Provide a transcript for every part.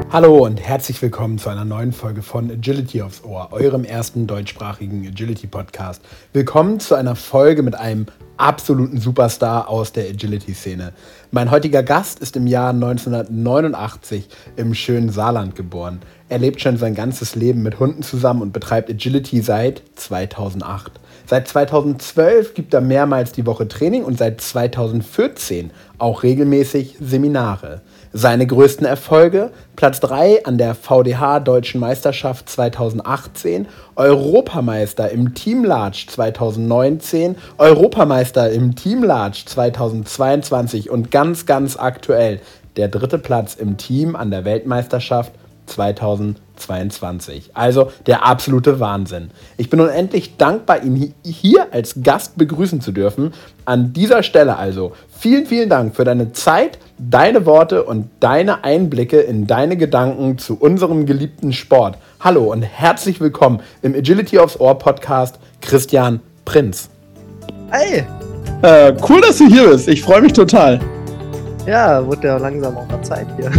Hallo und herzlich willkommen zu einer neuen Folge von Agility aufs Ohr, eurem ersten deutschsprachigen Agility-Podcast. Willkommen zu einer Folge mit einem absoluten Superstar aus der Agility-Szene. Mein heutiger Gast ist im Jahr 1989 im schönen Saarland geboren. Er lebt schon sein ganzes Leben mit Hunden zusammen und betreibt Agility seit 2008. Seit 2012 gibt er mehrmals die Woche Training und seit 2014 auch regelmäßig Seminare. Seine größten Erfolge: Platz 3 an der VDH Deutschen Meisterschaft 2018, Europameister im Team Large 2019, Europameister im Team Large 2022 und ganz aktuell der 3. Platz im Team an der Weltmeisterschaft 2022. Also der absolute Wahnsinn. Ich bin unendlich dankbar, ihn hier als Gast begrüßen zu dürfen. An dieser Stelle also vielen Dank für deine Zeit, deine Worte und deine Einblicke in deine Gedanken zu unserem geliebten Sport. Hallo und herzlich willkommen im Agility aufs Ohr Podcast, Christian Prinz. Hey! Cool, dass du hier bist. Ich freue mich total. Ja, wurde ja langsam auch mal Zeit hier.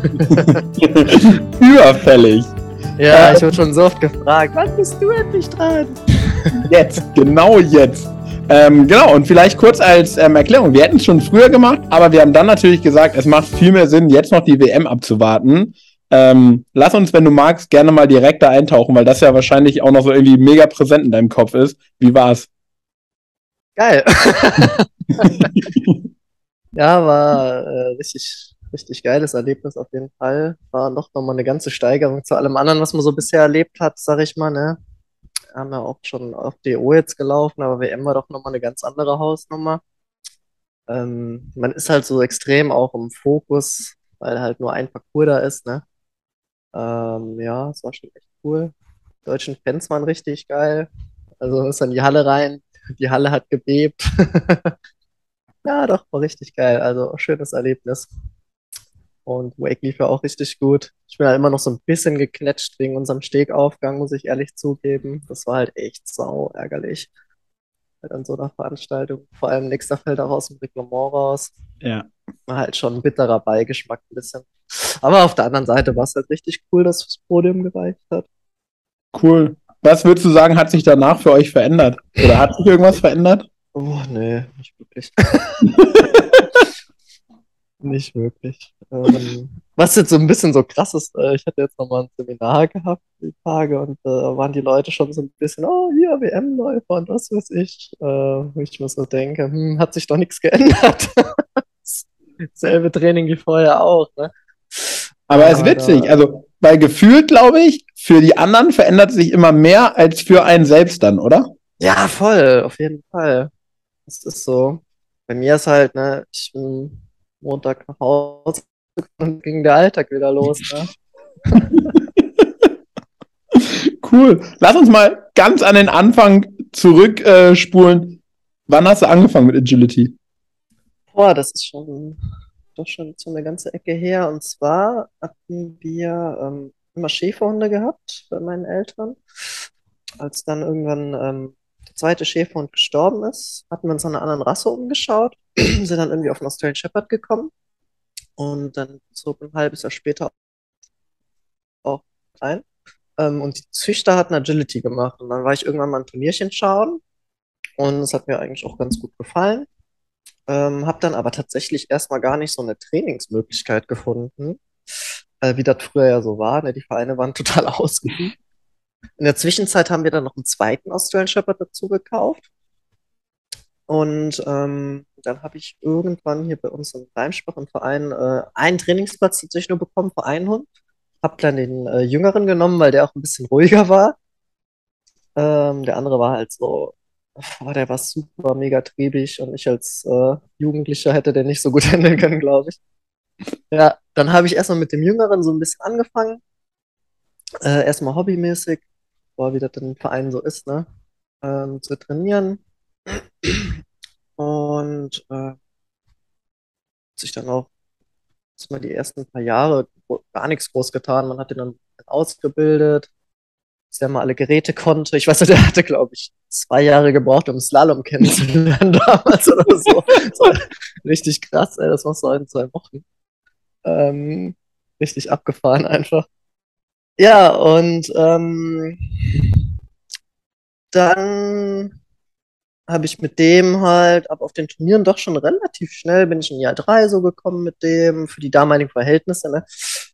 Überfällig. Ja, ich wurde schon so oft gefragt, wann bist du endlich dran? Jetzt, genau jetzt. Genau, und vielleicht kurz als Erklärung. Wir hätten es schon früher gemacht, aber wir haben dann natürlich gesagt, es macht viel mehr Sinn, jetzt noch die WM abzuwarten. Lass uns, wenn du magst, gerne mal direkt da eintauchen, weil das ja wahrscheinlich auch noch so irgendwie mega präsent in deinem Kopf ist. Wie war's? Geil. Ja, war richtig geiles Erlebnis auf jeden Fall. War noch mal eine ganze Steigerung zu allem anderen, was man so bisher erlebt hat, sag ich mal, ne? Haben ja auch schon auf DO jetzt gelaufen, aber WM war doch noch mal eine ganz andere Hausnummer. Man ist halt so extrem auch im Fokus, weil halt nur ein Parcours da ist, ne? Ja, es war schon echt cool. Die deutschen Fans waren richtig geil. Also ist in die Halle rein, die Halle hat gebebt. Ja, doch, war richtig geil. Also schönes Erlebnis. Und Wake lief ja auch richtig gut. Ich bin halt immer noch so ein bisschen geknetscht wegen unserem Stegaufgang, muss ich ehrlich zugeben. Das war halt echt sau ärgerlich. Halt an so einer Veranstaltung. Vor allem nächster fällt auch aus dem Reglement raus. Ja. War halt schon ein bitterer Beigeschmack ein bisschen. Aber auf der anderen Seite war es halt richtig cool, dass das Podium gereicht hat. Cool. Was würdest du sagen, hat sich danach für euch verändert? Oder hat sich irgendwas verändert? Oh, nee, nicht wirklich. Nicht wirklich. Was jetzt so ein bisschen so krass ist, ich hatte jetzt nochmal ein Seminar gehabt, die Tage, und waren die Leute schon so ein bisschen, oh, hier, WM-Läufer und was weiß ich. Wo ich mir so denke, hat sich doch nichts geändert. Selbe Training wie vorher auch, ne? Aber es ist witzig, also, weil gefühlt, glaube ich, für die anderen verändert sich immer mehr als für einen selbst dann, oder? Ja, voll, auf jeden Fall. Das ist so. Bei mir ist halt, ne, ich bin Montag nach Hause und ging der Alltag wieder los, ne? Cool. Lass uns mal ganz an den Anfang zurückspulen. Wann hast du angefangen mit Agility? Boah, das ist doch schon so eine ganze Ecke her. Und zwar hatten wir immer Schäferhunde gehabt bei meinen Eltern. Als dann irgendwann der zweite Schäferhund gestorben ist, hatten wir uns an einer anderen Rasse umgeschaut, sind dann irgendwie auf einen Australian Shepherd gekommen und dann so ein halbes Jahr später auch klein. Und die Züchter hatten Agility gemacht und dann war ich irgendwann mal ein Turnierchen schauen und es hat mir eigentlich auch ganz gut gefallen. Habe dann aber tatsächlich erstmal gar nicht so eine Trainingsmöglichkeit gefunden, wie das früher ja so war. Ne? Die Vereine waren total ausgebucht. In der Zwischenzeit haben wir dann noch einen zweiten Australian Shepherd dazu gekauft. Und dann habe ich irgendwann hier bei uns im Reimsbach im Verein einen Trainingsplatz tatsächlich nur bekommen für einen Hund. Hab dann den Jüngeren genommen, weil der auch ein bisschen ruhiger war. Der andere war halt so, der war super mega triebig und ich als Jugendlicher hätte den nicht so gut handeln können, glaube ich. Ja, dann habe ich erstmal mit dem Jüngeren so ein bisschen angefangen. Erstmal hobbymäßig, wie das dann im Verein so ist, ne? Zu trainieren. Und sich dann auch erstmal die ersten paar Jahre gar nichts groß getan. Man hat ihn dann ausgebildet, dass er mal alle Geräte konnte. Ich weiß nicht, der hatte, glaube ich, 2 Jahre gebraucht, um Slalom kennenzulernen damals oder so. So richtig krass, ey, das war so in 2 Wochen. richtig abgefahren einfach. Ja, und dann habe ich mit dem halt, ab auf den Turnieren doch schon relativ schnell, bin ich in Jahr 3 so gekommen mit dem, für die damaligen Verhältnisse, ne?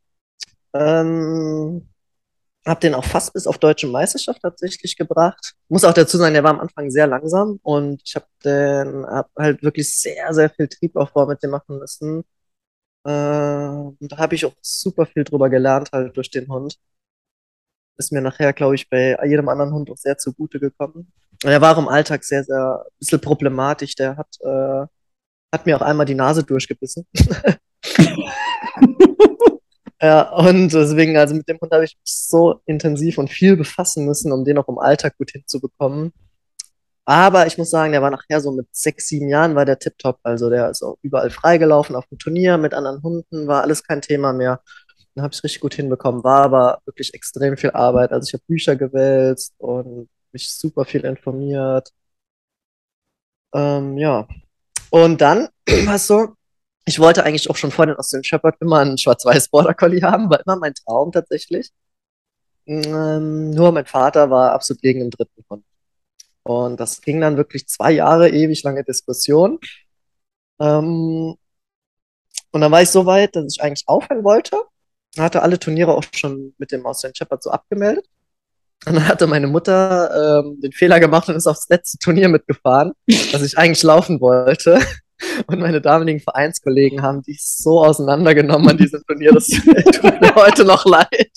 Ähm, Hab den auch fast bis auf deutsche Meisterschaft tatsächlich gebracht. Muss auch dazu sagen, der war am Anfang sehr langsam und ich hab halt wirklich sehr, sehr viel Triebaufbau mit dem machen müssen. Und da habe ich auch super viel drüber gelernt, halt durch den Hund. Ist mir nachher, glaube ich, bei jedem anderen Hund auch sehr zugute gekommen. Und er war auch im Alltag sehr, sehr ein bisschen problematisch. Hat mir auch einmal die Nase durchgebissen. Ja, und deswegen, also mit dem Hund habe ich mich so intensiv und viel befassen müssen, um den auch im Alltag gut hinzubekommen. Aber ich muss sagen, der war nachher so mit 6, 7 Jahren war der tipptopp. Also der ist auch überall freigelaufen auf dem Turnier mit anderen Hunden, war alles kein Thema mehr. Dann habe ich richtig gut hinbekommen, war aber wirklich extrem viel Arbeit. Also ich habe Bücher gewälzt und mich super viel informiert. Ja. Und dann war es so, ich wollte eigentlich auch schon vor den Australian Shepherd immer einen schwarz-weiß Border Collie haben, war immer mein Traum tatsächlich. Nur mein Vater war absolut gegen den dritten Hund. Und das ging dann wirklich 2 Jahre, ewig lange Diskussion. Ähm, und dann war ich so weit, dass ich eigentlich aufhören wollte. Hatte alle Turniere auch schon mit dem Australian Shepherd so abgemeldet. Und dann hatte meine Mutter den Fehler gemacht und ist aufs letzte Turnier mitgefahren, was ich eigentlich laufen wollte. Und meine damaligen Vereinskollegen haben die so auseinandergenommen an diesem Turnier, das tut mir heute noch leid,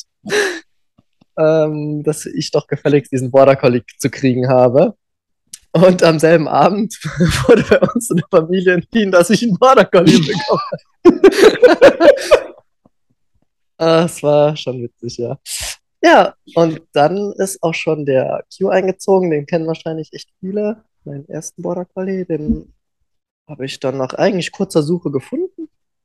dass ich doch gefälligst diesen Border Collie zu kriegen habe. Und am selben Abend wurde bei uns in der Familie entschieden, dass ich einen Border Collie bekomme. Es war schon witzig, ja. Ja, und dann ist auch schon der Q eingezogen, den kennen wahrscheinlich echt viele. Meinen ersten Border Collie, den habe ich dann nach eigentlich kurzer Suche gefunden.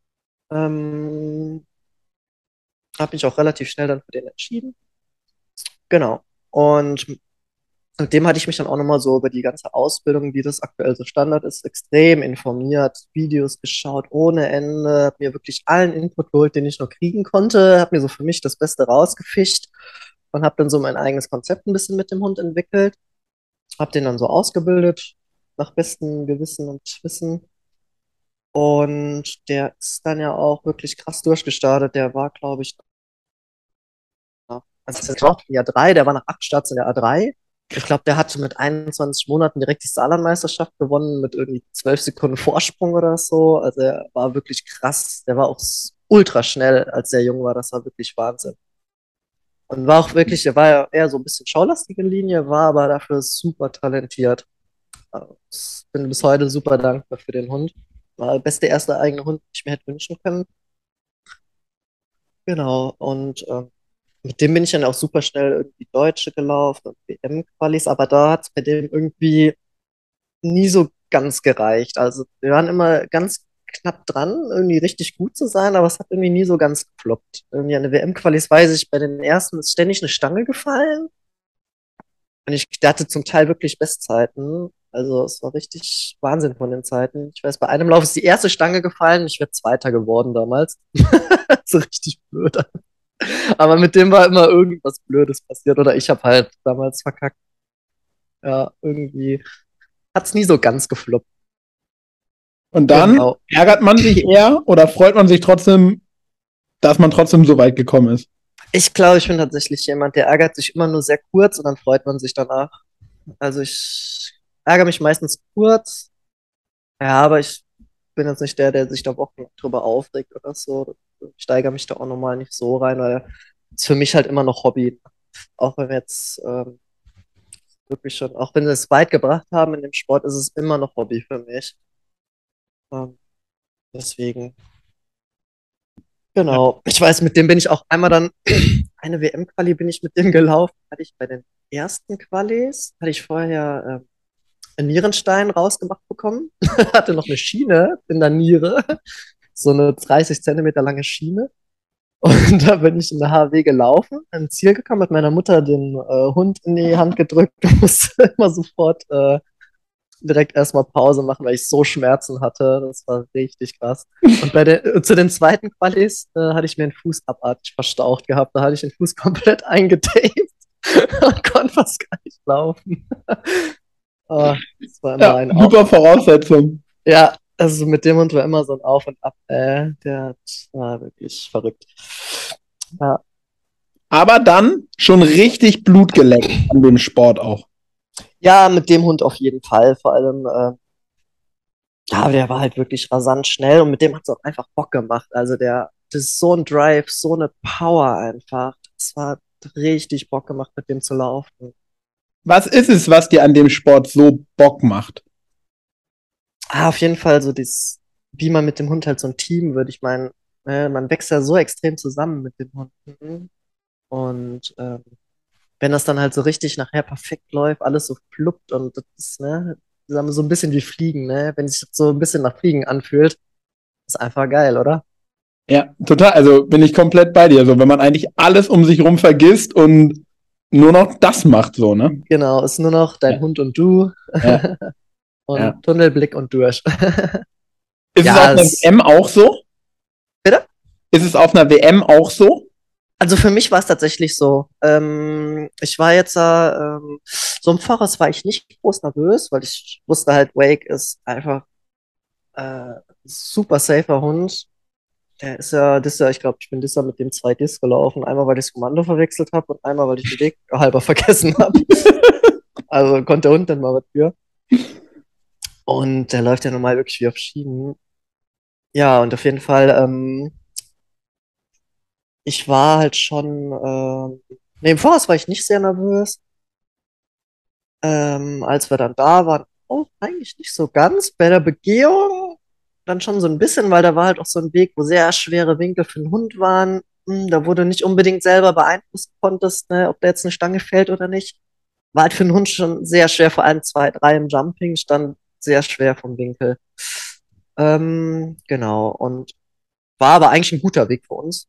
Ähm, Habe mich auch relativ schnell dann für den entschieden. Genau. Und mit dem hatte ich mich dann auch nochmal so über die ganze Ausbildung, wie das aktuell so Standard ist, extrem informiert, Videos geschaut ohne Ende, habe mir wirklich allen Input geholt, den ich noch kriegen konnte, habe mir so für mich das Beste rausgefischt und habe dann so mein eigenes Konzept ein bisschen mit dem Hund entwickelt, habe den dann so ausgebildet, nach bestem Gewissen und Wissen. Und der ist dann ja auch wirklich krass durchgestartet. Der war, glaube ich, also das war Jahr 3, der war nach 8 Starts in der A3. Ich glaube, der hatte mit 21 Monaten direkt die Saarlandmeisterschaft gewonnen mit irgendwie 12 Sekunden Vorsprung oder so. Also er war wirklich krass. Der war auch ultra schnell, als der jung war. Das war wirklich Wahnsinn. Und war auch wirklich, er war ja eher so ein bisschen schaulastige Linie, war aber dafür super talentiert. Ich bin bis heute super dankbar für den Hund. War der beste erste eigene Hund, den ich mir hätte wünschen können. Genau. Und mit dem bin ich dann auch super schnell irgendwie Deutsche gelaufen und WM-Qualis, aber da hat es bei dem irgendwie nie so ganz gereicht. Also wir waren immer ganz knapp dran, irgendwie richtig gut zu sein, aber es hat irgendwie nie so ganz geklappt. Irgendwie an der WM-Qualis weiß ich, bei den ersten ist ständig eine Stange gefallen und der hatte zum Teil wirklich Bestzeiten. Also es war richtig Wahnsinn von den Zeiten. Ich weiß, bei einem Lauf ist die erste Stange gefallen, ich wäre Zweiter geworden damals. So richtig blöd. Aber mit dem war immer irgendwas Blödes passiert oder ich habe halt damals verkackt. Ja, irgendwie hat es nie so ganz gefloppt. Und dann Genau. ärgert man sich eher oder freut man sich trotzdem, dass man trotzdem so weit gekommen ist? Ich glaube, ich bin tatsächlich jemand, der ärgert sich immer nur sehr kurz und dann freut man sich danach. Also ich ärgere mich meistens kurz, ja, aber ich bin jetzt nicht der, der sich da Wochen drüber aufregt oder so. Ich steigere mich da auch normal nicht so rein, weil es für mich halt immer noch Hobby. Auch wenn wir jetzt wirklich schon, auch wenn wir es weit gebracht haben in dem Sport, ist es immer noch Hobby für mich. Ähm, Deswegen, Ja. genau. Ich weiß, mit dem bin ich auch einmal dann, eine WM-Quali bin ich mit dem gelaufen. Hatte ich bei den ersten Qualis, hatte ich vorher einen Nierenstein rausgemacht bekommen. Hatte noch eine Schiene in der Niere. So eine 30 Zentimeter lange Schiene. Und da bin ich in der HW gelaufen, ans Ziel gekommen, mit meiner Mutter den Hund in die Hand gedrückt und musste immer sofort direkt erstmal Pause machen, weil ich so Schmerzen hatte. Das war richtig krass. Und zu den zweiten Qualis hatte ich mir den Fuß abartig verstaucht gehabt. Da hatte ich den Fuß komplett eingetaped und konnte fast gar nicht laufen. Das war immer ein super Voraussetzung. Ja, also mit dem Hund war immer so ein Auf und Ab. War wirklich verrückt. Ja. Aber dann schon richtig Blut geleckt an dem Sport auch. Ja, mit dem Hund auf jeden Fall. Vor allem, der war halt wirklich rasant schnell und mit dem hat es auch einfach Bock gemacht. Also das ist so ein Drive, so eine Power einfach. Das war richtig Bock gemacht, mit dem zu laufen. Was ist es, was dir an dem Sport so Bock macht? Auf jeden Fall so wie man mit dem Hund halt so ein Team wird. Ich meine, man wächst ja so extrem zusammen mit dem Hund. Und wenn das dann halt so richtig nachher perfekt läuft, alles so fluppt und das ist, ne, sagen wir, so ein bisschen wie Fliegen, ne? Wenn sich das so ein bisschen nach Fliegen anfühlt, ist einfach geil, oder? Ja, total. Also bin ich komplett bei dir. So, wenn man eigentlich alles um sich rum vergisst und nur noch das macht, so, ne? Genau, ist nur noch dein Hund und du Ja. und Tunnelblick und durch. Ist es auf einer WM auch so? Bitte? Ist es auf einer WM auch so? Also für mich war es tatsächlich so. Ich war jetzt so im Voraus war ich nicht groß nervös, weil ich wusste halt, Wake ist einfach super safer Hund. Ich glaube, ich bin das Jahr mit dem 2 Dis gelaufen. Einmal, weil ich das Kommando verwechselt habe und einmal, weil ich den Weg halber vergessen habe. Also konnte der Hund dann mal was für. Und der läuft ja normal wirklich wie auf Schienen. Ja, und auf jeden Fall, ich war halt schon, im Voraus war ich nicht sehr nervös. Als wir dann da waren, auch eigentlich nicht so ganz. Bei der Begehung dann schon so ein bisschen, weil da war halt auch so ein Weg, wo sehr schwere Winkel für den Hund waren. Da wo du nicht unbedingt selber beeinflussen konntest, ne, ob da jetzt eine Stange fällt oder nicht. War halt für den Hund schon sehr schwer, vor allem 2, 3 im Jumping, stand sehr schwer vom Winkel. Genau, und war aber eigentlich ein guter Weg für uns.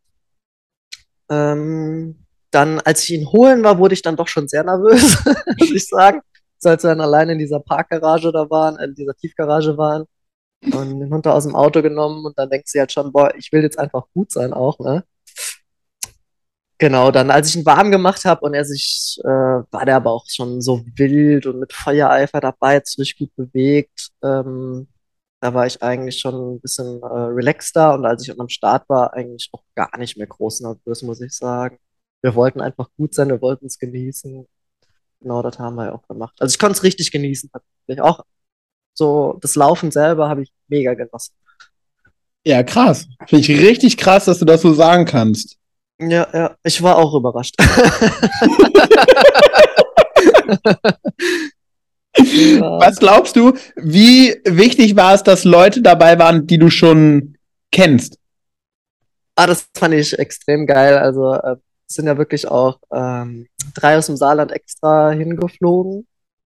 Dann, als ich ihn holen war, wurde ich dann doch schon sehr nervös, muss ich sagen. Als wir dann alleine in dieser Parkgarage da waren, in dieser Tiefgarage waren und den Hund da aus dem Auto genommen und dann denkt sie halt schon, boah, ich will jetzt einfach gut sein auch, ne? Genau, dann als ich ihn warm gemacht habe und war der aber auch schon so wild und mit Feuereifer dabei, hat sich richtig gut bewegt. Da war ich eigentlich schon ein bisschen relaxter und als ich am Start war, eigentlich auch gar nicht mehr groß nervös, muss ich sagen. Wir wollten einfach gut sein, wir wollten es genießen. Genau, das haben wir ja auch gemacht. Also ich konnte es richtig genießen, tatsächlich. Auch so das Laufen selber habe ich mega genossen. Ja, krass. Finde ich richtig krass, dass du das so sagen kannst. Ja, ich war auch überrascht. Was glaubst du, wie wichtig war es, dass Leute dabei waren, die du schon kennst? Das fand ich extrem geil. Also es sind ja wirklich auch 3 aus dem Saarland extra hingeflogen,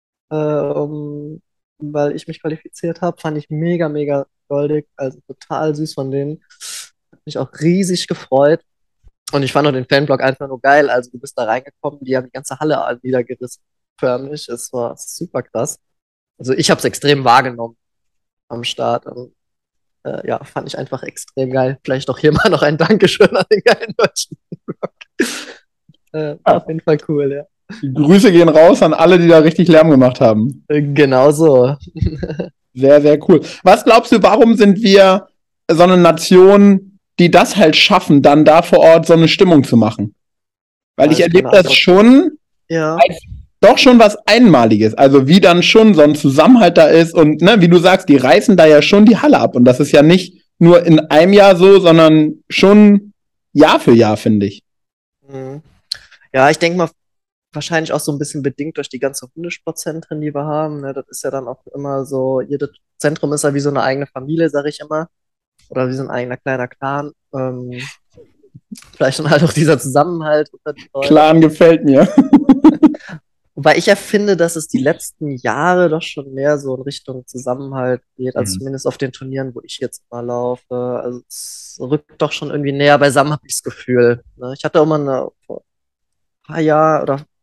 weil ich mich qualifiziert habe. Fand ich mega, mega goldig. Also total süß von denen. Hat mich auch riesig gefreut. Und ich fand auch den Fanblog einfach nur geil. Also du bist da reingekommen, die haben die ganze Halle niedergerissen, förmlich. Es war super krass. Also ich habe es extrem wahrgenommen am Start. Und, fand ich einfach extrem geil. Vielleicht auch hier mal noch ein Dankeschön an den geilen deutschen Blog. Auf jeden Fall cool, ja. Die Grüße gehen raus an alle, die da richtig Lärm gemacht haben. Genau so. Sehr, sehr cool. Was glaubst du, warum sind wir so eine Nation, die das halt schaffen, dann da vor Ort so eine Stimmung zu machen? Weil ich erlebe das schon als doch schon was Einmaliges. Also wie dann schon so ein Zusammenhalt da ist und ne, wie du sagst, die reißen da ja schon die Halle ab. Und das ist ja nicht nur in einem Jahr so, sondern schon Jahr für Jahr, finde ich. Ja, ich denke mal, wahrscheinlich auch so ein bisschen bedingt durch die ganzen Hundesportzentren, die wir haben. Ne? Das ist ja dann auch immer so, jedes Zentrum ist ja wie so eine eigene Familie, sage ich immer. Oder wie so ein eigener kleiner Clan. Vielleicht dann halt auch dieser Zusammenhalt unter den Leuten. Clan gefällt mir. Wobei ich ja finde, dass es die letzten Jahre doch schon mehr so in Richtung Zusammenhalt geht, als zumindest auf den Turnieren, wo ich jetzt mal laufe. Also es rückt doch schon irgendwie näher beisammen, habe ich das Gefühl. Ne? Ich hatte auch mal vor ein paar Jahren oder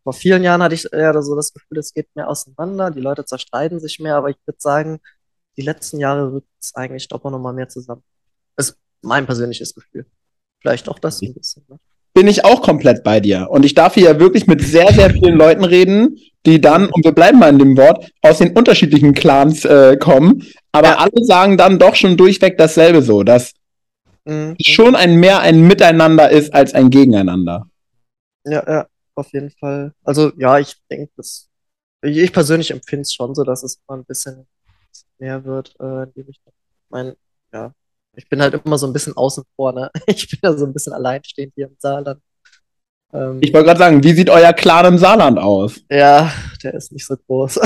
vor vielen Jahren hatte ich eher so das Gefühl, es geht mehr auseinander, die Leute zerstreiten sich mehr, aber ich würde sagen, die letzten Jahre rückt es eigentlich doch noch mal mehr zusammen. Das ist mein persönliches Gefühl. Vielleicht auch das ein bisschen. Ne? Bin ich auch komplett bei dir. Und ich darf hier ja wirklich mit sehr, sehr vielen Leuten reden, die dann, und wir bleiben mal in dem Wort, aus den unterschiedlichen Clans kommen. Aber alle sagen dann doch schon durchweg dasselbe so, dass schon mehr ein Miteinander ist als ein Gegeneinander. Ja, auf jeden Fall. Also ja, ich denke, ich persönlich empfinde es schon so, dass es mal ein bisschen mehr wird, in die Richtung. Ich meine, ja, ich bin halt immer so ein bisschen außen vor, ne? Ich bin ja so ein bisschen alleinstehend hier im Saarland. Ich wollte gerade sagen, wie sieht euer Clan im Saarland aus? Ja, der ist nicht so groß.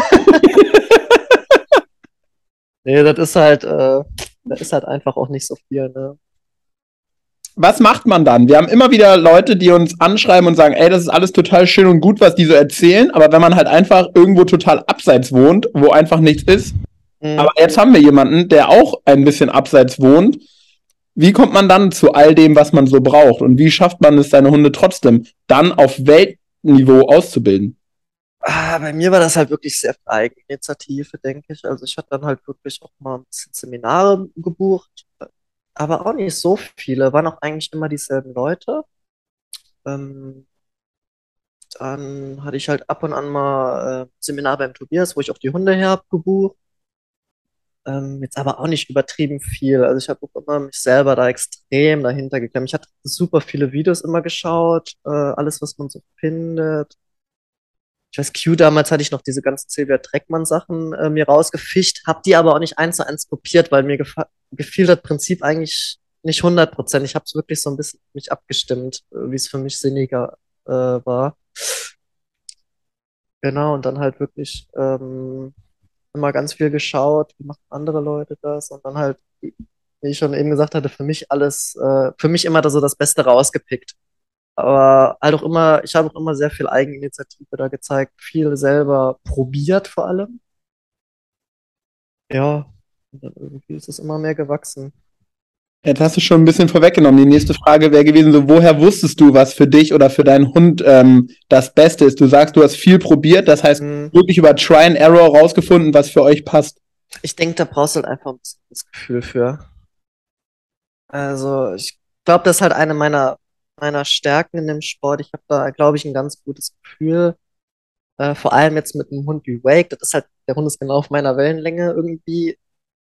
Nee, da ist halt einfach auch nicht so viel, ne? Was macht man dann? Wir haben immer wieder Leute, die uns anschreiben und sagen, ey, das ist alles total schön und gut, was die so erzählen, aber wenn man halt einfach irgendwo total abseits wohnt, wo einfach nichts ist, aber jetzt haben wir jemanden, der auch ein bisschen abseits wohnt. Wie kommt man dann zu all dem, was man so braucht? Und wie schafft man es, seine Hunde trotzdem dann auf Weltniveau auszubilden? Bei mir war das halt wirklich sehr viel Eigeninitiative, denke ich. Also ich hatte dann halt wirklich auch mal ein bisschen Seminare gebucht, aber auch nicht so viele, waren auch eigentlich immer dieselben Leute. Ähm, Dann hatte ich halt ab und an mal Seminar beim Tobias, wo ich auch die Hunde her hab gebucht. Jetzt aber auch nicht übertrieben viel. Also ich habe auch immer mich selber da extrem dahinter geklemmt. Ich hatte super viele Videos immer geschaut, alles, was man so findet. Ich weiß, Q damals hatte ich noch diese ganzen Silvia Dreckmann-Sachen mir rausgefischt, habe die aber auch nicht eins zu eins kopiert, weil mir gefiel das Prinzip eigentlich nicht 100%. Ich habe es wirklich so ein bisschen mich abgestimmt, wie es für mich sinniger war. Genau, und dann halt wirklich immer ganz viel geschaut, wie machen andere Leute das und dann halt, wie ich schon eben gesagt hatte, für mich immer da so das Beste rausgepickt. Aber halt auch immer, ich habe auch immer sehr viel Eigeninitiative da gezeigt, viel selber probiert vor allem. Ja, und dann irgendwie ist es immer mehr gewachsen. Jetzt hast du schon ein bisschen vorweggenommen. Die nächste Frage wäre gewesen, so, woher wusstest du, was für dich oder für deinen Hund das Beste ist? Du sagst, du hast viel probiert, das heißt, wirklich über Try and Error rausgefunden, was für euch passt. Ich denke, da brauchst du halt einfach ein bisschen das Gefühl für. Also, ich glaube, das ist halt eine meiner Stärken in dem Sport. Ich habe da, glaube ich, ein ganz gutes Gefühl. Vor allem jetzt mit einem Hund wie Wake. Das ist halt, der Hund ist genau auf meiner Wellenlänge irgendwie.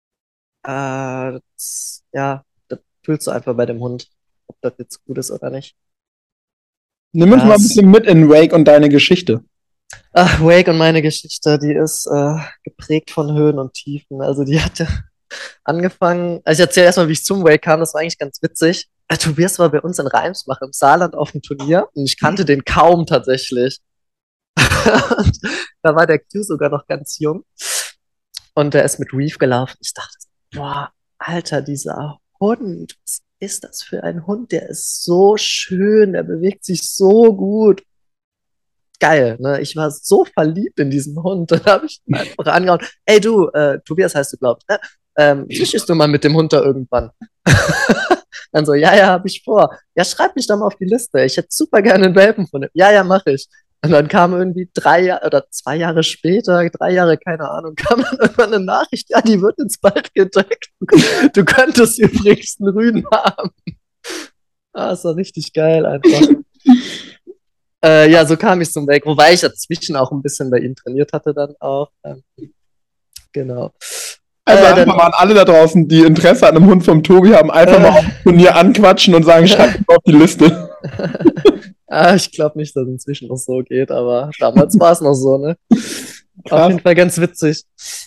Ja, das fühlst du einfach bei dem Hund, ob das jetzt gut ist oder nicht. Nimm uns mal ein bisschen mit in Wake und deine Geschichte. Ach, Wake und meine Geschichte, die ist geprägt von Höhen und Tiefen. Also die hatte angefangen, also ich erzähle erstmal, wie ich zum Wake kam, das war eigentlich ganz witzig. Tobias war bei uns in Reimsbach im Saarland auf dem Turnier und ich kannte den kaum tatsächlich. Und da war der Q sogar noch ganz jung und der ist mit Reef gelaufen. Ich dachte, boah, Alter, dieser Hund, was ist das für ein Hund? Der ist so schön, der bewegt sich so gut. Geil, ne? Ich war so verliebt in diesen Hund. Dann habe ich ihn einfach angehauen. Ey du, Tobias heißt du, glaubst, ne? Zwischest du mal mit dem Hund da irgendwann? Dann so, ja, habe ich vor. Ja, schreib mich doch mal auf die Liste. Ich hätte super gerne einen Welpen von dem. Ja, mache ich. Und dann kam irgendwie 3 Jahre oder 2 Jahre später, 3 Jahre, keine Ahnung, kam dann irgendwann eine Nachricht, ja, die wird ins Bald gedeckt. Du könntest übrigens einen Rüden haben. Das war richtig geil einfach. Ja, so kam ich zum Weg, wobei ich dazwischen auch ein bisschen bei ihm trainiert hatte dann auch. Genau. Also einfach mal an alle da draußen, die Interesse an einem Hund vom Tobi haben, einfach mal auf dem Turnier anquatschen und sagen, schreib mich auf die Liste. Ich glaube nicht, dass es inzwischen noch so geht, aber damals war es noch so, ne? Krass. Auf jeden Fall ganz witzig.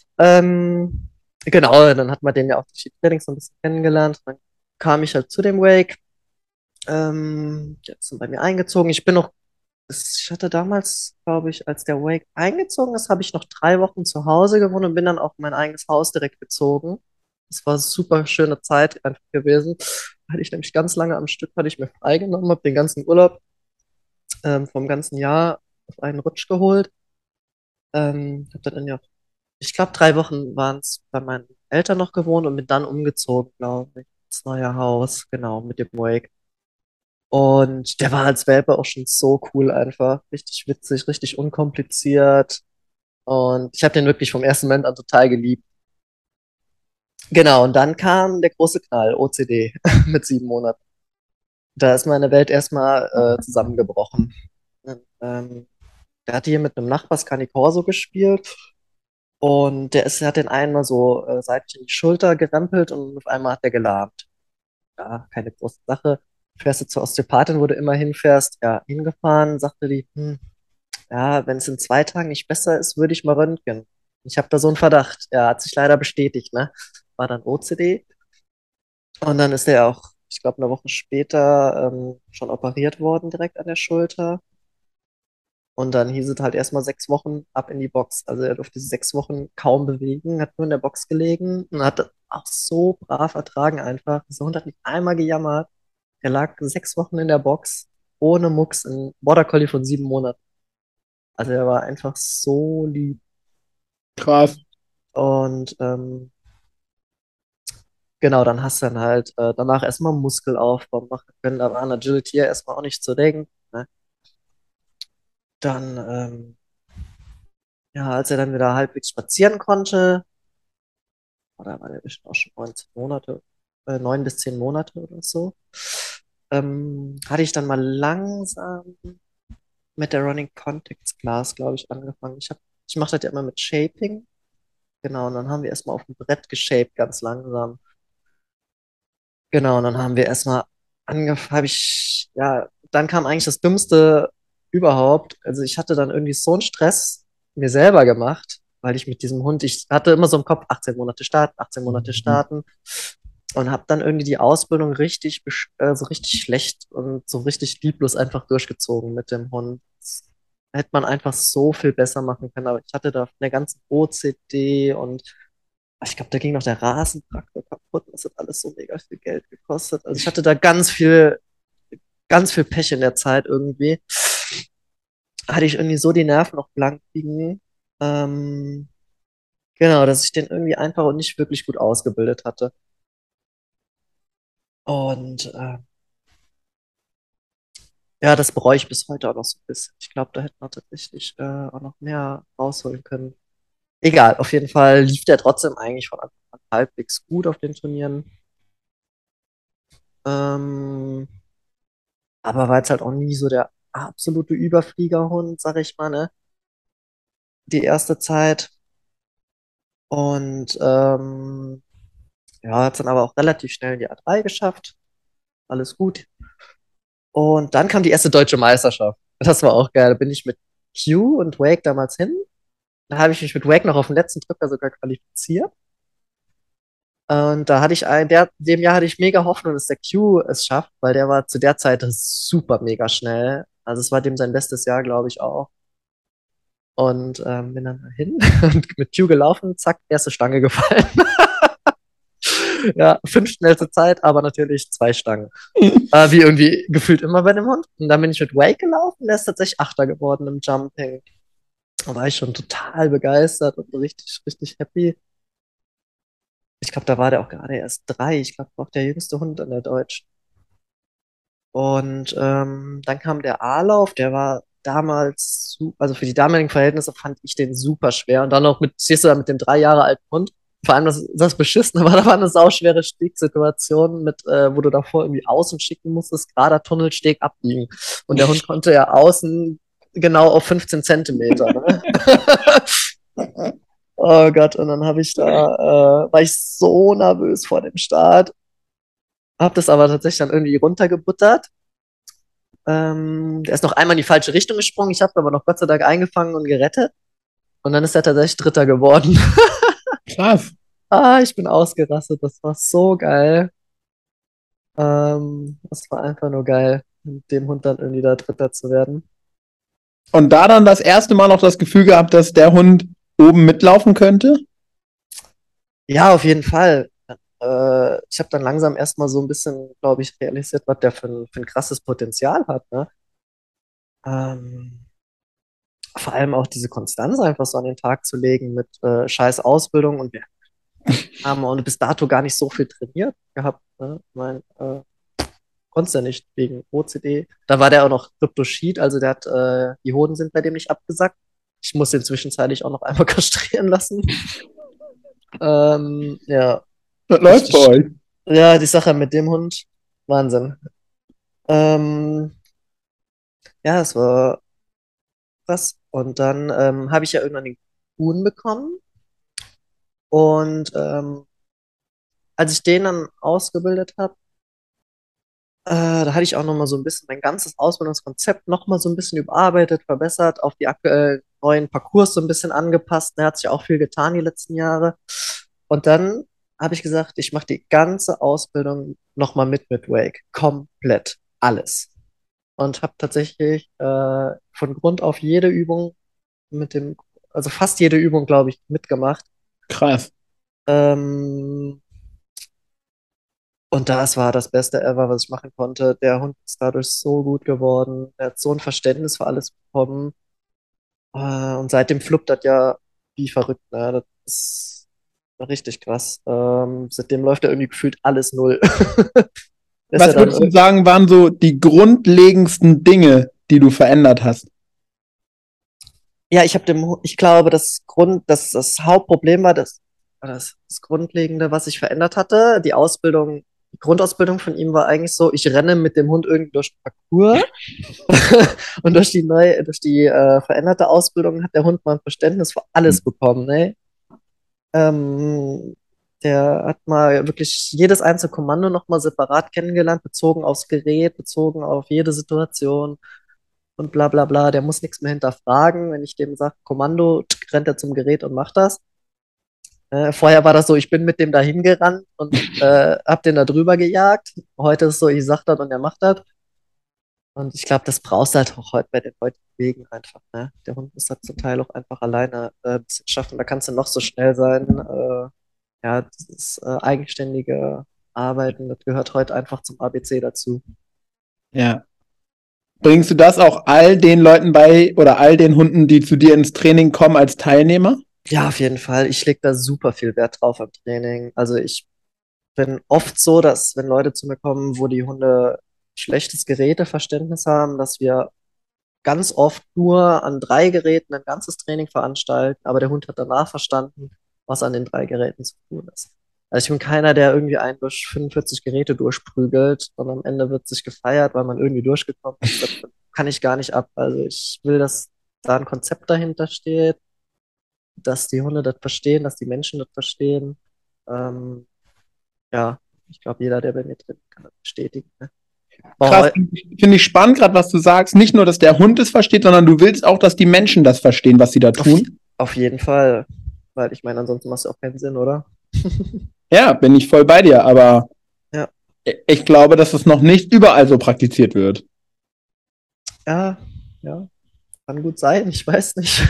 Genau, dann hat man den ja auch durch die Trainings so ein bisschen kennengelernt. Dann kam ich halt zu dem Wake. Jetzt sind bei mir eingezogen. Ich hatte damals, glaube ich, als der Wake eingezogen ist, habe ich noch 3 Wochen zu Hause gewohnt und bin dann auch in mein eigenes Haus direkt gezogen. Das war eine super schöne Zeit einfach gewesen. Hatte ich nämlich ganz lange am Stück, hatte ich mir freigenommen, habe den ganzen Urlaub vom ganzen Jahr auf einen Rutsch geholt. Habe dann ja, ich glaube, 3 Wochen waren es bei meinen Eltern noch gewohnt und bin dann umgezogen, glaube ich, ins neue Haus, genau, mit dem Wake. Und der war als Welpe auch schon so cool einfach. Richtig witzig, richtig unkompliziert. Und ich habe den wirklich vom ersten Moment an total geliebt. Genau, und dann kam der große Knall, OCD, mit 7 Monaten. Da ist meine Welt erstmal zusammengebrochen. Ähm, Der hatte hier mit einem Nachbar Cane Corso gespielt und hat den einen mal so seitlich in die Schulter gerempelt und auf einmal hat der gelahmt. Ja, keine große Sache. Fährst du zur Osteopathin, wo du immer hinfährst? Ja, hingefahren, sagte die, ja, wenn es in 2 Tagen nicht besser ist, würde ich mal röntgen. Ich habe da so einen Verdacht. Ja, hat sich leider bestätigt, ne? War dann OCD. Und dann ist er auch, ich glaube, eine Woche später schon operiert worden, direkt an der Schulter. Und dann hieß es halt erstmal 6 Wochen ab in die Box. Also er durfte diese 6 Wochen kaum bewegen, hat nur in der Box gelegen und hat das auch so brav ertragen einfach. Dieser Hund hat nicht einmal gejammert. Er lag 6 Wochen in der Box, ohne Mucks, in Border Collie von 7 Monaten. Also er war einfach so lieb. Krass. Und genau, dann hast du dann halt danach erstmal Muskelaufbau machen können. Da war an Agility ja erstmal auch nicht zu denken. Ne? Dann, ja, als er dann wieder halbwegs spazieren konnte, oder war der bestimmt auch schon 19 Monate, 9 bis 10 Monate oder so, hatte ich dann mal langsam mit der Running Contacts Class, glaube ich, angefangen. Ich mache das ja immer mit Shaping. Genau, und dann haben wir erstmal auf dem Brett geshaped, ganz langsam. Genau, und dann haben wir erstmal angefangen, ja, dann kam eigentlich das Dümmste überhaupt. Also ich hatte dann irgendwie so einen Stress mir selber gemacht, weil ich mit diesem Hund, ich hatte immer so im Kopf 18 Monate starten, 18 Monate starten und habe dann irgendwie die Ausbildung so richtig schlecht und so richtig lieblos einfach durchgezogen mit dem Hund. Das hätte man einfach so viel besser machen können, aber ich hatte da eine ganze OCD und ich glaube, da ging noch der Rasentraktor kaputt. Das hat alles so mega viel Geld gekostet. Also ich hatte da ganz viel Pech in der Zeit irgendwie. Hatte ich irgendwie so die Nerven noch blank liegen. Ähm, genau, dass ich den irgendwie einfach und nicht wirklich gut ausgebildet hatte. Und ja, das bereue ich bis heute auch noch so ein bisschen. Ich glaube, da hätte man tatsächlich auch noch mehr rausholen können. Egal, auf jeden Fall lief der trotzdem eigentlich von Anfang an halbwegs gut auf den Turnieren. Ähm, aber war jetzt halt auch nie so der absolute Überfliegerhund, sag ich mal, ne? Die erste Zeit. Und ja, hat dann aber auch relativ schnell in die A3 geschafft. Alles gut. Und dann kam die erste deutsche Meisterschaft. Das war auch geil. Da bin ich mit Q und Wake damals hin. Da habe ich mich mit Wake noch auf den letzten Drücker sogar qualifiziert. Und da hatte ich dem Jahr hatte ich mega Hoffnung, dass der Q es schafft, weil der war zu der Zeit super mega schnell. Also es war dem sein bestes Jahr, glaube ich, auch. Und bin dann hin und mit Q gelaufen, zack, erste Stange gefallen. Ja, 5 schnellste Zeit, aber natürlich 2 Stangen. Wie irgendwie gefühlt immer bei dem Hund. Und dann bin ich mit Wake gelaufen, der ist tatsächlich Achter geworden im Jumping. Da war ich schon total begeistert und richtig, richtig happy. Ich glaube, da war der auch gerade erst 3. Ich glaube, war auch der jüngste Hund an der Deutschen. Und dann kam der A-Lauf, der war damals, also für die damaligen Verhältnisse fand ich den super schwer. Und dann noch stehst du da mit dem 3 Jahre alten Hund. Vor allem das Beschissene war, da war eine sauschwere Stegsituation, wo du davor irgendwie außen schicken musstest, gerader Tunnelsteg abbiegen. Und der Hund konnte ja außen genau auf 15 Zentimeter. Ne? Oh Gott, und dann war ich so nervös vor dem Start, hab das aber tatsächlich dann irgendwie runtergebuttert. Der ist noch einmal in die falsche Richtung gesprungen. Ich habe aber noch Gott sei Dank eingefangen und gerettet. Und dann ist er tatsächlich Dritter geworden. Krass. Ich bin ausgerastet. Das war so geil. Das war einfach nur geil, mit dem Hund dann irgendwie da Dritter zu werden. Und da dann das erste Mal noch das Gefühl gehabt, dass der Hund oben mitlaufen könnte? Ja, auf jeden Fall. Ich habe dann langsam erstmal so ein bisschen, glaube ich, realisiert, was der für ein krasses Potenzial hat. Ne? Ähm, Vor allem auch diese Konstanz einfach so an den Tag zu legen mit scheiß Ausbildung und wir haben bis dato gar nicht so viel trainiert gehabt. Ne? Ich mein, konntest ja nicht wegen OCD. Da war der auch noch Kryptoschied, also der hat, die Hoden sind bei dem nicht abgesackt. Ich muss den zwischenzeitlich auch noch einmal kastrieren lassen. Ja, Was läuft bei euch? ja, die Sache mit dem Hund, Wahnsinn. Ähm, ja, es war krass. Und dann habe ich ja irgendwann den Kuhn bekommen. Und als ich den dann ausgebildet habe, da hatte ich auch nochmal so ein bisschen mein ganzes Ausbildungskonzept nochmal so ein bisschen überarbeitet, verbessert, auf die aktuell neuen Parcours so ein bisschen angepasst. Da hat sich auch viel getan die letzten Jahre. Und dann habe ich gesagt, ich mache die ganze Ausbildung nochmal mit Wake. Komplett. Alles. Und habe tatsächlich von Grund auf jede Übung also fast jede Übung, glaube ich, mitgemacht. Krass. Ähm, und das war das Beste ever, was ich machen konnte. Der Hund ist dadurch so gut geworden. Er hat so ein Verständnis für alles bekommen. Und seitdem fluppt das ja wie verrückt. Ne? Das ist richtig krass. Seitdem läuft er irgendwie gefühlt alles null. Ist Was er dann, würdest du sagen, waren so die grundlegendsten Dinge, die du verändert hast? ja, ich glaube, das Hauptproblem war das Grundlegende, was ich verändert hatte. Die Grundausbildung von ihm war eigentlich so, ich renne mit dem Hund irgendwie durch den Parcours und durch die veränderte Ausbildung hat der Hund mal ein Verständnis für alles bekommen, ne? Ähm, Der hat mal wirklich jedes einzelne Kommando nochmal separat kennengelernt, bezogen aufs Gerät, bezogen auf jede Situation und bla bla bla. Der muss nichts mehr hinterfragen. Wenn ich dem sage, Kommando, rennt er zum Gerät und macht das. Vorher war das so, ich bin mit dem da hingerannt und hab den da drüber gejagt. Heute ist so, ich sag das und er macht das. Und ich glaube, das brauchst du halt auch heute bei den heutigen Wegen einfach. Ne? Der Hund muss das zum Teil auch einfach alleine ein bisschen schaffen. Da kannst du noch so schnell sein. Ja, dieses eigenständige Arbeiten, das gehört heute einfach zum ABC dazu. Ja. Bringst du das auch all den Leuten bei oder all den Hunden, die zu dir ins Training kommen, als Teilnehmer? Ja, auf jeden Fall. Ich lege da super viel Wert drauf am Training. Also ich bin oft so, dass wenn Leute zu mir kommen, wo die Hunde schlechtes Geräteverständnis haben, dass wir ganz oft nur an 3 Geräten ein ganzes Training veranstalten, aber der Hund hat danach verstanden, was an den 3 Geräten zu tun ist. Also ich bin keiner, der irgendwie einen durch 45 Geräte durchprügelt und am Ende wird sich gefeiert, weil man irgendwie durchgekommen ist. Das kann ich gar nicht ab. Also ich will, dass da ein Konzept dahinter steht, dass die Hunde das verstehen, dass die Menschen das verstehen. Ähm, ja, ich glaube, jeder, der bei mir drin kann das bestätigen. Ne? Krass, Oh, finde ich spannend gerade, was du sagst. Nicht nur, dass der Hund es versteht, sondern du willst auch, dass die Menschen das verstehen, was sie da auf, tun. auf jeden Fall. Weil ich meine, ansonsten macht es auch keinen Sinn, oder? Ja, bin ich voll bei dir, aber Ja, ich glaube, dass es noch nicht überall so praktiziert wird. ja, ja. Kann gut sein, ich weiß nicht.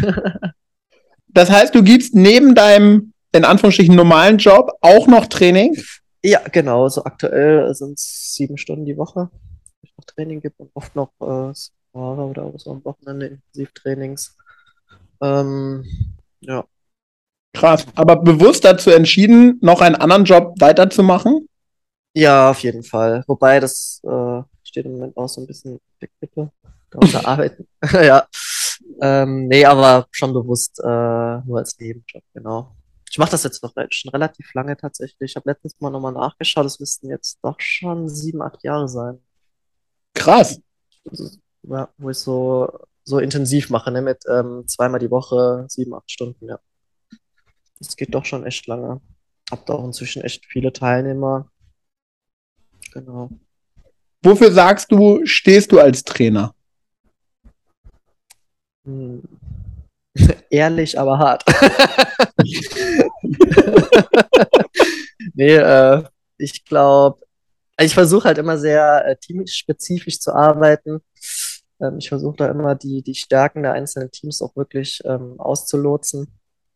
Das heißt, du gibst neben deinem, in Anführungsstrichen, normalen Job auch noch Training? Ja, genau. So aktuell sind es 7 Stunden die Woche, wo ich noch Training gibt und oft noch Seminare oder auch so am Wochenende Intensivtrainings. Ähm, ja. Krass. Aber bewusst dazu entschieden, noch einen anderen Job weiterzumachen? Ja, auf jeden Fall. Wobei das steht im Moment auch so ein bisschen auf der Kippe. Da unser Arbeiten. Ja. Nee, aber schon bewusst nur als Nebenjob, genau. Ich mache das jetzt noch schon relativ lange tatsächlich. Ich habe letztens mal nochmal nachgeschaut, es müssten jetzt doch schon 7, 8 Jahre sein. Krass. Also, ja, wo ich so intensiv mache, ne, mit zweimal die Woche, 7, 8 Stunden, ja. Das geht doch schon echt lange. Hab da auch inzwischen echt viele Teilnehmer. Genau. Wofür sagst du, stehst du als Trainer? Hm. Ehrlich, aber hart. Nee, ich glaube, ich versuche halt immer sehr teamspezifisch zu arbeiten. Ich versuche da immer die Stärken der einzelnen Teams auch wirklich auszulotsen.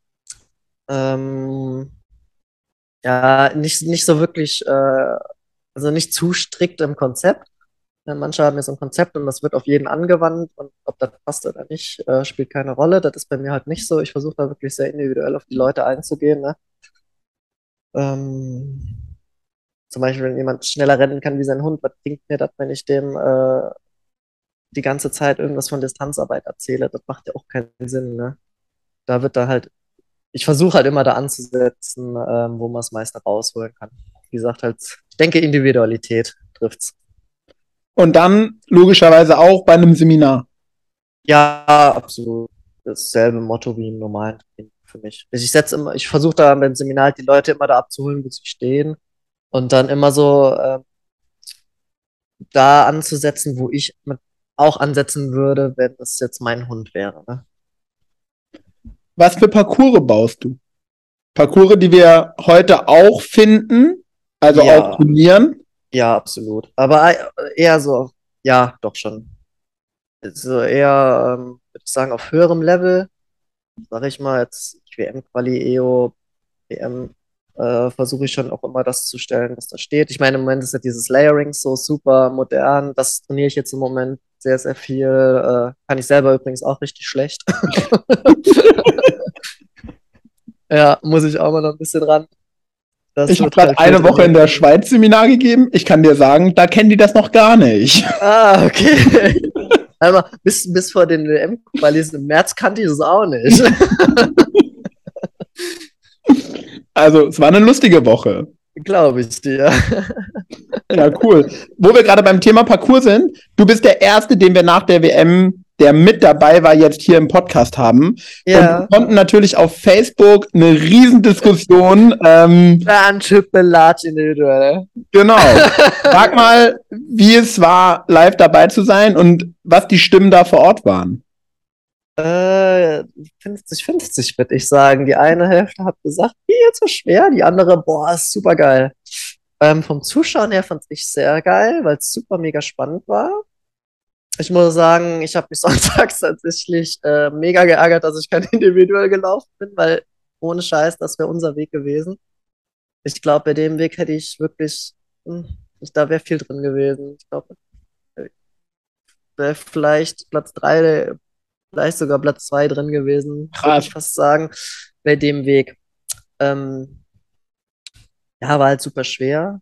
Ähm, ja, nicht so wirklich, also nicht zu strikt im Konzept. Manche haben ja so ein Konzept und das wird auf jeden angewandt und ob das passt oder nicht, spielt keine Rolle. Das ist bei mir halt nicht so. Ich versuche da wirklich sehr individuell auf die Leute einzugehen. Ne? Ähm, zum Beispiel, wenn jemand schneller rennen kann wie sein Hund, was bringt mir das, wenn ich dem die ganze Zeit irgendwas von Distanzarbeit erzähle? Das macht ja auch keinen Sinn, ne? Da wird da halt, ich versuche halt immer da anzusetzen, wo man das meiste rausholen kann. Wie gesagt, halt, ich denke, Individualität trifft's. Und dann logischerweise auch bei einem Seminar. Ja, absolut. Dasselbe Motto wie im normalen Training für mich. Ich versuche da beim Seminar halt die Leute immer da abzuholen, wo sie stehen und dann immer so da anzusetzen, wo ich auch ansetzen würde, wenn es jetzt mein Hund wäre. Ne? Was für Parcours baust du? Parcours, die wir heute auch finden, also auch Ja, trainieren. ja, absolut. Aber eher so, ja, doch schon. So eher, würde ich sagen, auf höherem Level, sage ich mal, jetzt WM-Quali, EO, WM, versuche ich schon auch immer das zu stellen, was da steht. Ich meine, im Moment ist ja dieses Layering so super modern. Das trainiere ich jetzt im Moment sehr, sehr viel. Kann ich selber übrigens auch richtig schlecht. Ja, muss ich auch mal noch ein bisschen ran. Das Ich habe wird gerade halt viel eine Woche in der trainiert. Schweiz Seminar gegeben. Ich kann dir sagen, da kennen die das noch gar nicht. Ah, okay. Einmal, bis vor den WM-Qualis im März kannte ich das auch nicht. Also, es war eine lustige Woche. Glaube ich dir. Ja, cool. Wo wir gerade beim Thema Parcours sind, du bist der Erste, den wir nach der WM, der mit dabei war, jetzt hier im Podcast haben. Und wir Ja. konnten natürlich auf Facebook eine Riesendiskussion. Dann Chippe-Latsch individuell. Genau. Sag mal, wie es war, live dabei zu sein und was die Stimmen da vor Ort waren. 50-50 würde ich sagen. Die eine Hälfte hat gesagt, wie jetzt so schwer, die andere, boah, ist super geil. Vom Zuschauen her fand ich sehr geil, weil es super mega spannend war. Ich muss sagen, ich habe mich sonntags tatsächlich mega geärgert, dass ich kein Individual gelaufen bin, weil ohne Scheiß, das wäre unser Weg gewesen. Ich glaube, bei dem Weg hätte ich wirklich, da wäre viel drin gewesen. Ich glaube, wäre vielleicht Platz 3, vielleicht sogar Platz 2 drin gewesen, würde Krass. ich fast sagen, bei dem Weg. Ähm, ja, war halt super schwer,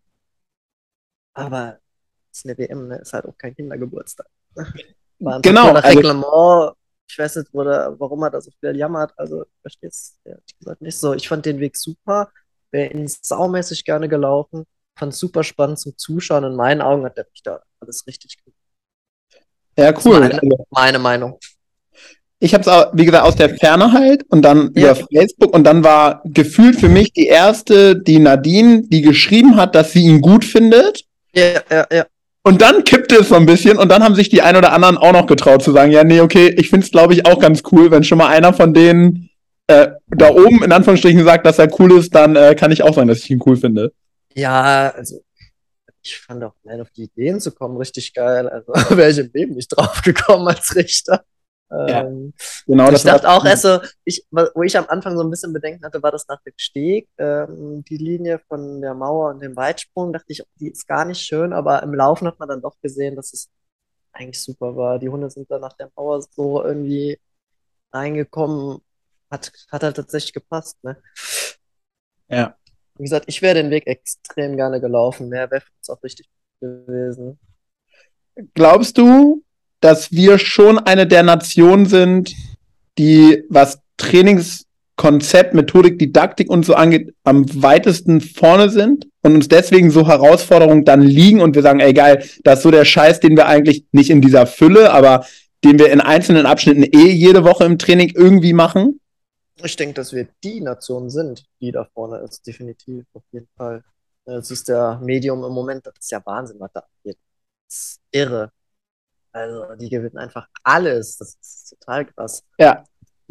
aber es ist eine WM, ne? Ist halt auch kein Kindergeburtstag. War ein Parcours Genau, nach also Reglement. Ich weiß nicht, warum er da so viel jammert. Also, ich verstehe es ehrlich gesagt nicht so. Ich fand den Weg super. Wäre ihn saumäßig gerne gelaufen. Fand es super spannend zum Zuschauen. In meinen Augen hat der mich da alles richtig gemacht. ja, Das ist cool. meine Meinung. Ich habe es, wie gesagt, aus der Ferne halt und dann Ja, über Facebook und dann war gefühlt für mich die erste, die Nadine, die geschrieben hat, dass sie ihn gut findet. ja, ja, ja. Und dann kippte es so ein bisschen und dann haben sich die ein oder anderen auch noch getraut zu sagen, ja, nee, okay, ich finde es, glaube ich, auch ganz cool, wenn schon mal einer von denen da oben in Anführungsstrichen sagt, dass er cool ist, dann kann ich auch sagen, dass ich ihn cool finde. Ja, also ich fand auch allein auf die Ideen zu kommen richtig geil. Also wäre ich im Leben nicht drauf gekommen als Richter. Ja, Ähm, genau, ich das war. dachte auch erst so, wo ich am Anfang so ein bisschen Bedenken hatte, war das nach dem Steg. Die Linie von der Mauer und dem Weitsprung, dachte ich, die ist gar nicht schön, aber im Laufen hat man dann doch gesehen, dass es eigentlich super war. Die Hunde sind dann nach der Mauer so irgendwie reingekommen. Hat halt tatsächlich gepasst, ne? Ja. Wie gesagt, ich wäre den Weg extrem gerne gelaufen. Mehr wäre für uns auch richtig gewesen. Glaubst du, dass wir schon eine der Nationen sind, die, was Trainingskonzept, Methodik, Didaktik und so angeht, am weitesten vorne sind und uns deswegen so Herausforderungen dann liegen und wir sagen, ey geil, das ist so der Scheiß, den wir eigentlich nicht in dieser Fülle, aber den wir in einzelnen Abschnitten jede Woche im Training irgendwie machen? Ich denke, dass wir die Nation sind, die da vorne ist, definitiv, auf jeden Fall. Es ist der Medium im Moment, das ist ja Wahnsinn, was da abgeht. Das ist irre. Also, die gewinnen einfach alles. Das ist total krass. Ja,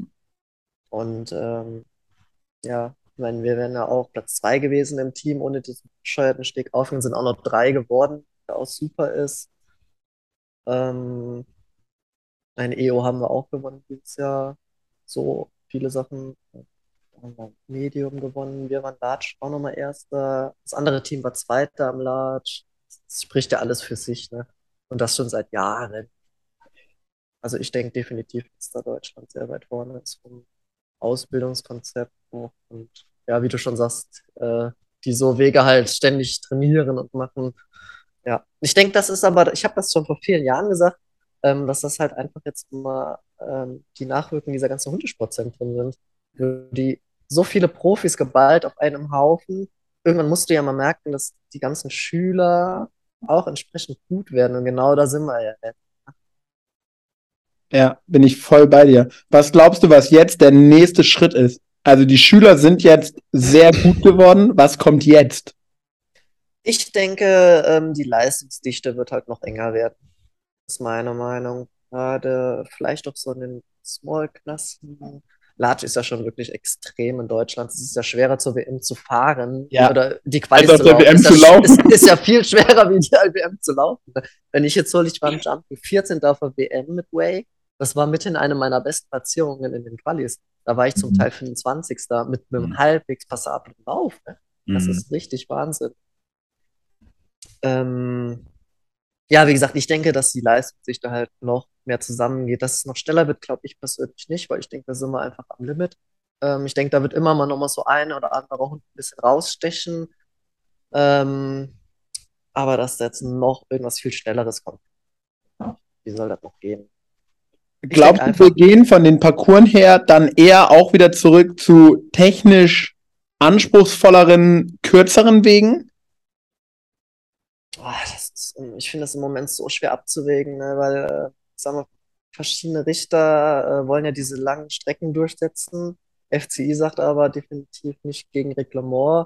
Und ja, ich meine, wir wären ja auch Platz 2 gewesen im Team ohne diesen bescheuerten Steg auf und sind auch noch 3 geworden, der auch super ist. Ähm, ein EO haben wir auch gewonnen dieses Jahr. So viele Sachen. Haben wir Medium gewonnen, wir waren Large auch nochmal Erster. Das andere Team war Zweiter am Large. Das spricht ja alles für sich, ne? Und das schon seit Jahren. Also ich denke definitiv, dass da Deutschland sehr weit vorne ist vom Ausbildungskonzept auch. Und ja, wie du schon sagst, die so Wege halt ständig trainieren und machen. Ja, ich denke, das ist aber, ich habe das schon vor vielen Jahren gesagt, dass das halt einfach jetzt mal die Nachwirkungen dieser ganzen Hundesportzentren sind, wo die so viele Profis geballt auf einem Haufen. Irgendwann musst du ja mal merken, dass die ganzen Schüler auch entsprechend gut werden. Und genau da sind wir ja jetzt. Ja, bin ich voll bei dir. Was glaubst du, was jetzt der nächste Schritt ist? Also die Schüler sind jetzt sehr gut geworden. Was kommt jetzt? Ich denke, die Leistungsdichte wird halt noch enger werden. Das ist meine Meinung. Gerade vielleicht auch so in den Small-Klassen. Large ist ja schon wirklich extrem in Deutschland. Es ist ja schwerer zur WM zu fahren Ja. oder die Als Qualis auf zu der laufen. WM Ist zu ja, laufen. ist ja viel schwerer, wie die WM zu laufen. Wenn ich jetzt ich war im Jumping 14. auf der WM mit Way. Das war mithin eine meiner besten Platzierungen in den Qualis. Da war ich zum Teil 25. mit einem halbwegs passablen Lauf. Ne? Das ist richtig Wahnsinn. Ja, wie gesagt, ich denke, dass die Leistung sich da halt noch mehr zusammengeht. Dass es noch schneller wird, glaube ich persönlich nicht, weil ich denke, da sind wir einfach am Limit. Ich denke, da wird immer mal noch mal so ein oder andere Hund ein bisschen rausstechen. Ähm, aber dass da jetzt noch irgendwas viel Schnelleres kommt, wie soll das noch gehen? Ich denke Glaubst du, wir einfach, gehen von den Parcours her dann eher auch wieder zurück zu technisch anspruchsvolleren, kürzeren Wegen? ich finde das im Moment so schwer abzuwägen, ne, weil, sagen wir, verschiedene Richter wollen ja diese langen Strecken durchsetzen. FCI sagt aber definitiv nicht gegen Reglement.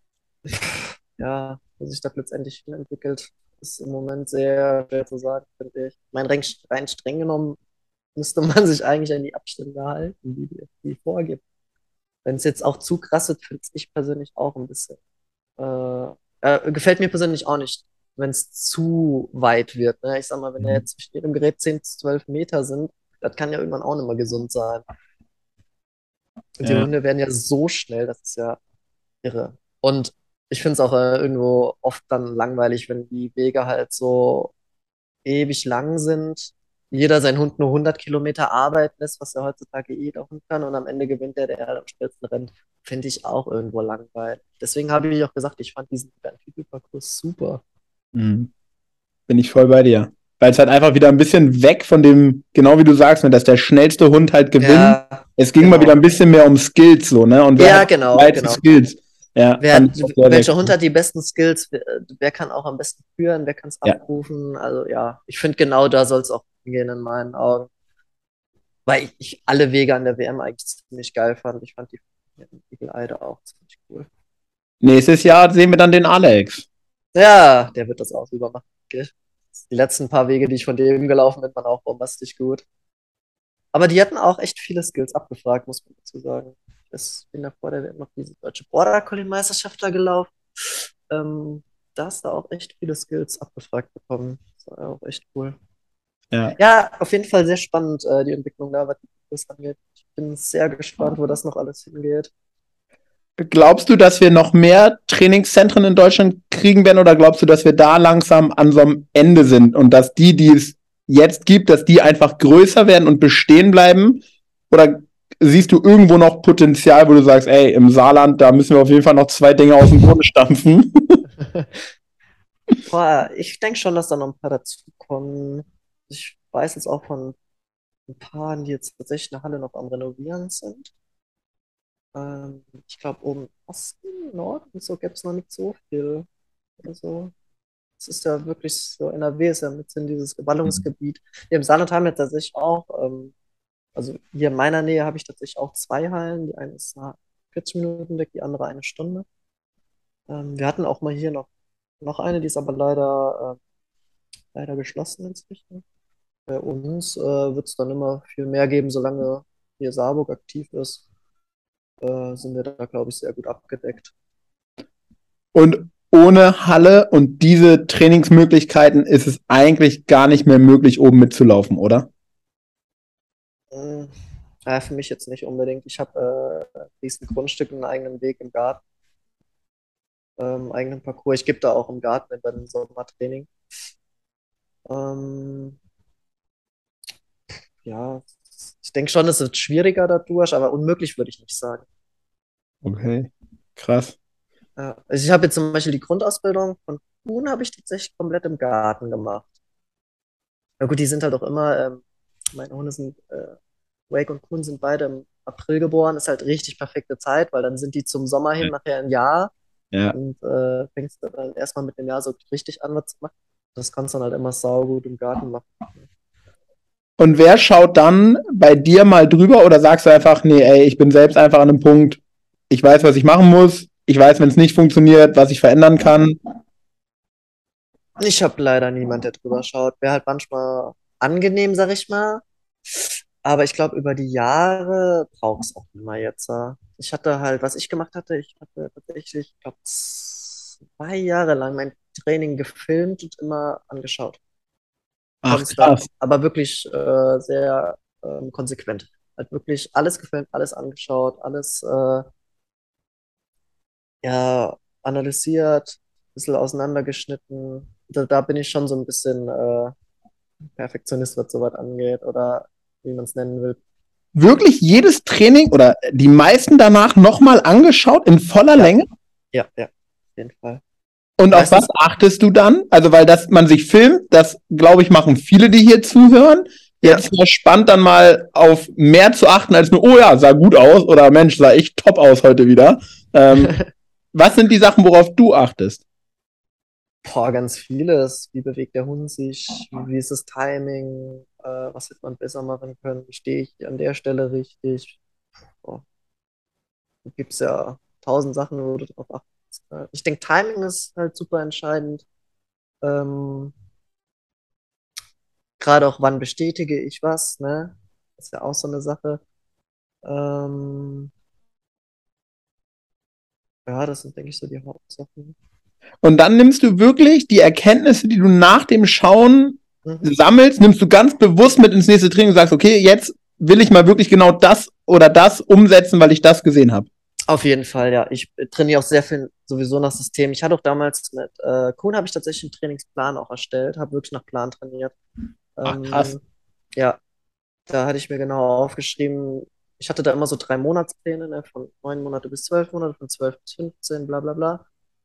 Ja, wo sich das letztendlich hin entwickelt, ist im Moment sehr schwer zu sagen, finde ich. Ich meine, rein streng genommen müsste man sich eigentlich an die Abstände halten, die vorgibt. Wenn es jetzt auch zu krass wird, finde ich persönlich auch ein bisschen. Gefällt mir persönlich auch nicht, wenn es zu weit wird. Ne? Ich sag mal, wenn er jetzt zwischen jedem Gerät 10 bis 12 Meter sind, das kann ja irgendwann auch nicht mehr gesund sein. Und die Ja. Hunde werden ja so schnell, das ist ja irre. Und ich finde es auch irgendwo oft dann langweilig, wenn die Wege halt so ewig lang sind. Jeder seinen Hund nur 100 Kilometer arbeiten lässt, was ja heutzutage jeder Hund kann. Und am Ende gewinnt der, der halt am schnellsten rennt. Finde ich auch irgendwo langweilig. Deswegen habe ich auch gesagt, ich fand diesen Parcours super. Mhm. Bin ich voll bei dir. Weil es halt einfach wieder ein bisschen weg von dem, genau wie du sagst, ne, dass der schnellste Hund halt gewinnt. Ja, Es ging mal wieder ein genau. bisschen mehr um Skills, so, ne? Und wer Ja, hat die genau, geilsten genau. Skills? Ja, fand ich auch sehr, sehr Welcher Hund cool. hat die besten Skills? Wer kann auch am besten führen? Wer kann es Ja. abrufen? Also ja, ich finde genau da soll es auch hingehen in meinen Augen. Weil ich alle Wege an der WM eigentlich ziemlich geil fand. Ich fand die Eagle Eye auch ziemlich cool. Nächstes Jahr sehen wir dann den Alex. Ja, der wird das auch übermachen. Okay? Die letzten paar Wege, die ich von dem gelaufen bin, waren auch bombastisch gut. Aber die hatten auch echt viele Skills abgefragt, muss man dazu sagen. Ich bin ja vor der WM noch diese deutsche Border Collie Meisterschaft da gelaufen. Da hast du auch echt viele Skills abgefragt bekommen. Das war auch echt cool. Ja. Ja, auf jeden Fall sehr spannend, die Entwicklung da, was die Videos angeht. Ich bin sehr gespannt, wo das noch alles hingeht. Glaubst du, dass wir noch mehr Trainingszentren in Deutschland kriegen werden oder glaubst du, dass wir da langsam an so einem Ende sind und dass die es jetzt gibt, dass die einfach größer werden und bestehen bleiben? Oder siehst du irgendwo noch Potenzial, wo du sagst, ey, im Saarland, da müssen wir auf jeden Fall noch 2 Dinge aus dem Boden stampfen? Boah, ich denke schon, dass da noch ein paar dazukommen. Ich weiß jetzt auch von ein paar, die jetzt tatsächlich eine Halle noch am Renovieren sind. Ich glaube, oben im Osten, Norden, so gäbe es noch nicht so viel. Also, es ist ja wirklich so, NRW ist ja mit in dieses Ballungsgebiet. Hier im Saarland haben wir tatsächlich auch, also hier in meiner Nähe habe ich tatsächlich auch 2 Hallen. Die eine ist 40 Minuten weg, die andere eine Stunde. Wir hatten auch mal hier noch eine, die ist aber leider geschlossen inzwischen. Bei uns wird es dann immer viel mehr geben, solange hier Saarburg aktiv ist, sind wir da, glaube ich, sehr gut abgedeckt. Und ohne Halle und diese Trainingsmöglichkeiten ist es eigentlich gar nicht mehr möglich, oben mitzulaufen, oder? Ja, für mich jetzt nicht unbedingt. Ich habe riesen Grundstück, einen eigenen Weg im Garten, eigenen Parcours. Ich gebe da auch im Garten bei dem Sommertraining. Ähm, ja, ich denke schon, es wird schwieriger dadurch, aber unmöglich würde ich nicht sagen. Okay, krass. Also ich habe jetzt zum Beispiel die Grundausbildung von Kuhn habe ich tatsächlich komplett im Garten gemacht. Na gut, die sind halt auch immer, meine Hunde sind, Wake und Kuhn sind beide im April geboren, ist halt richtig perfekte Zeit, weil dann sind die zum Sommer hin nachher ein Jahr Ja. und fängst du dann erstmal mit dem Jahr so richtig an, was zu machen. Das kannst du dann halt immer saugut im Garten machen. Und wer schaut dann bei dir mal drüber oder sagst du einfach, nee, ey, ich bin selbst einfach an einem Punkt, ich weiß, was ich machen muss, ich weiß, wenn es nicht funktioniert, was ich verändern kann. Ich habe leider niemand, der drüber schaut. Wäre halt manchmal angenehm, sag ich mal. Aber ich glaube, über die Jahre braucht es auch immer jetzt. Ich hatte halt, was ich gemacht hatte, ich hatte tatsächlich, ich glaube, 2 Jahre lang mein Training gefilmt und immer angeschaut. Ach, Konstant. krass. Aber wirklich sehr konsequent. Halt wirklich alles gefilmt, alles angeschaut, alles ja, analysiert, ein bisschen auseinandergeschnitten. Da bin ich schon so ein bisschen Perfektionist, was sowas angeht oder wie man es nennen will. Wirklich jedes Training oder die meisten danach nochmal angeschaut in voller Ja, Länge? ja, auf jeden Fall. Und auf was Meistens, achtest du dann? Also, weil das man sich filmt, das glaube ich, machen viele, die hier zuhören. ja. Jetzt wäre spannend, dann mal auf mehr zu achten als nur, oh ja, sah gut aus oder Mensch, sah echt top aus heute wieder. Was sind die Sachen, worauf du achtest? Boah, ganz vieles. Wie bewegt der Hund sich? Wie ist das Timing? Was hätte man besser machen können? Stehe ich an der Stelle richtig? Boah, da gibt es ja 1000 Sachen, wo du drauf achtest. Ich denke, Timing ist halt super entscheidend. Ähm, Gerade auch, wann bestätige ich was, ne? Das ist ja auch so eine Sache. Ähm, ja, das sind, denke ich, so die Hauptsachen. Und dann nimmst du wirklich die Erkenntnisse, die du nach dem Schauen Mhm. sammelst, nimmst du ganz bewusst mit ins nächste Training und sagst, okay, jetzt will ich mal wirklich genau das oder das umsetzen, weil ich das gesehen habe. Auf jeden Fall, ja. Ich trainiere auch sehr viel sowieso nach System. Ich hatte auch damals mit Kuhn habe ich tatsächlich einen Trainingsplan auch erstellt, habe wirklich nach Plan trainiert. Ach, krass. Ähm, ja, da hatte ich mir genau aufgeschrieben, ich hatte da immer so 3 Monatspläne, ne, von 9 Monate bis 12 Monate, von 12 bis 15, bla bla bla.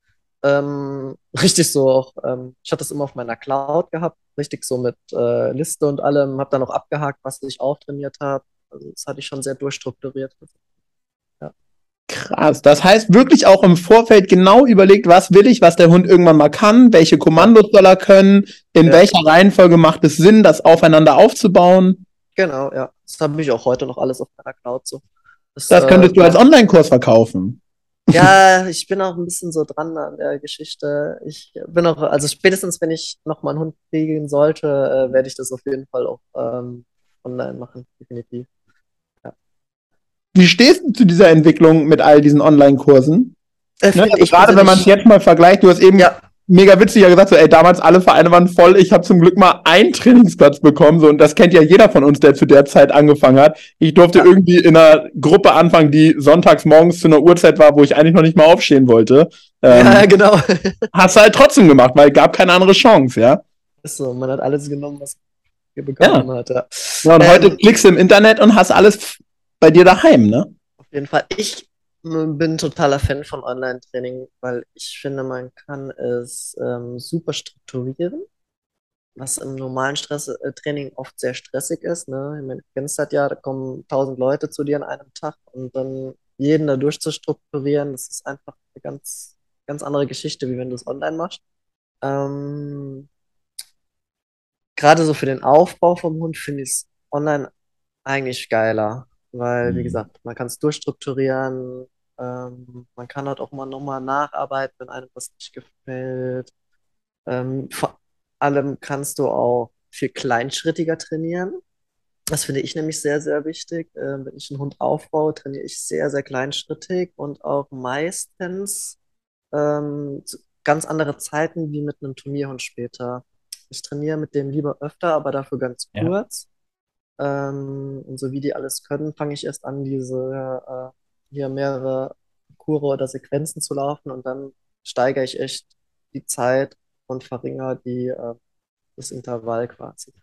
Richtig so auch, ich hatte das immer auf meiner Cloud gehabt, richtig so mit Liste und allem, habe dann auch abgehakt, was ich auftrainiert habe. Also das hatte ich schon sehr durchstrukturiert. Ja, Krass. Das heißt wirklich auch im Vorfeld genau überlegt, was will ich, was der Hund irgendwann mal kann, welche ja, Kommandos soll er können, in ja, welcher Reihenfolge macht es Sinn, das aufeinander aufzubauen. genau, ja. Das habe ich auch heute noch alles auf meiner Cloud so. Das, Das könntest du als Online-Kurs verkaufen. ja, ich bin auch ein bisschen so dran an der Geschichte. Ich bin auch, also spätestens wenn ich noch mal einen Hund kriegen sollte, werde ich das auf jeden Fall auch online machen, definitiv. Ja. Wie stehst du zu dieser Entwicklung mit all diesen Online-Kursen? Ne? Finde Also ich gerade wenn man es persönlich, jetzt mal vergleicht, du hast eben ja, mega witzig ja gesagt, so, ey, damals alle Vereine waren voll, ich habe zum Glück mal einen Trainingsplatz bekommen, so, und das kennt ja jeder von uns, der zu der Zeit angefangen hat. Ich durfte ja, irgendwie in einer Gruppe anfangen, die sonntags morgens zu einer Uhrzeit war, wo ich eigentlich noch nicht mal aufstehen wollte. ja, genau. Hast du halt trotzdem gemacht, weil gab keine andere Chance, ja. Ist so, man hat alles genommen, was man Ja. bekommen hat. Ja. Ja, und heute Ähm, klickst du im Internet und hast alles bei dir daheim, ne? auf jeden Fall. Ich bin totaler Fan von Online-Training, weil ich finde, man kann es super strukturieren, was im normalen Training oft sehr stressig ist. Ne? Ich meine, du kennst das ja, da kommen 1000 Leute zu dir an einem Tag und dann jeden da durchzustrukturieren, das ist einfach eine ganz, ganz andere Geschichte, wie wenn du es online machst. Ähm, Gerade so für den Aufbau vom Hund finde ich es online eigentlich geiler, weil, wie Mhm. gesagt, man kann es durchstrukturieren, man kann halt auch mal nochmal nacharbeiten, wenn einem was nicht gefällt. Vor allem kannst du auch viel kleinschrittiger trainieren. Das finde ich nämlich sehr, sehr wichtig. Wenn ich einen Hund aufbaue, trainiere ich sehr, sehr kleinschrittig und auch meistens zu ganz andere Zeiten wie mit einem Turnierhund später. Ich trainiere mit dem lieber öfter, aber dafür ganz Ja. kurz. Und so wie die alles können, fange ich erst an, diese hier mehrere Kurse oder Sequenzen zu laufen und dann steigere ich echt die Zeit und verringere das Intervall quasi.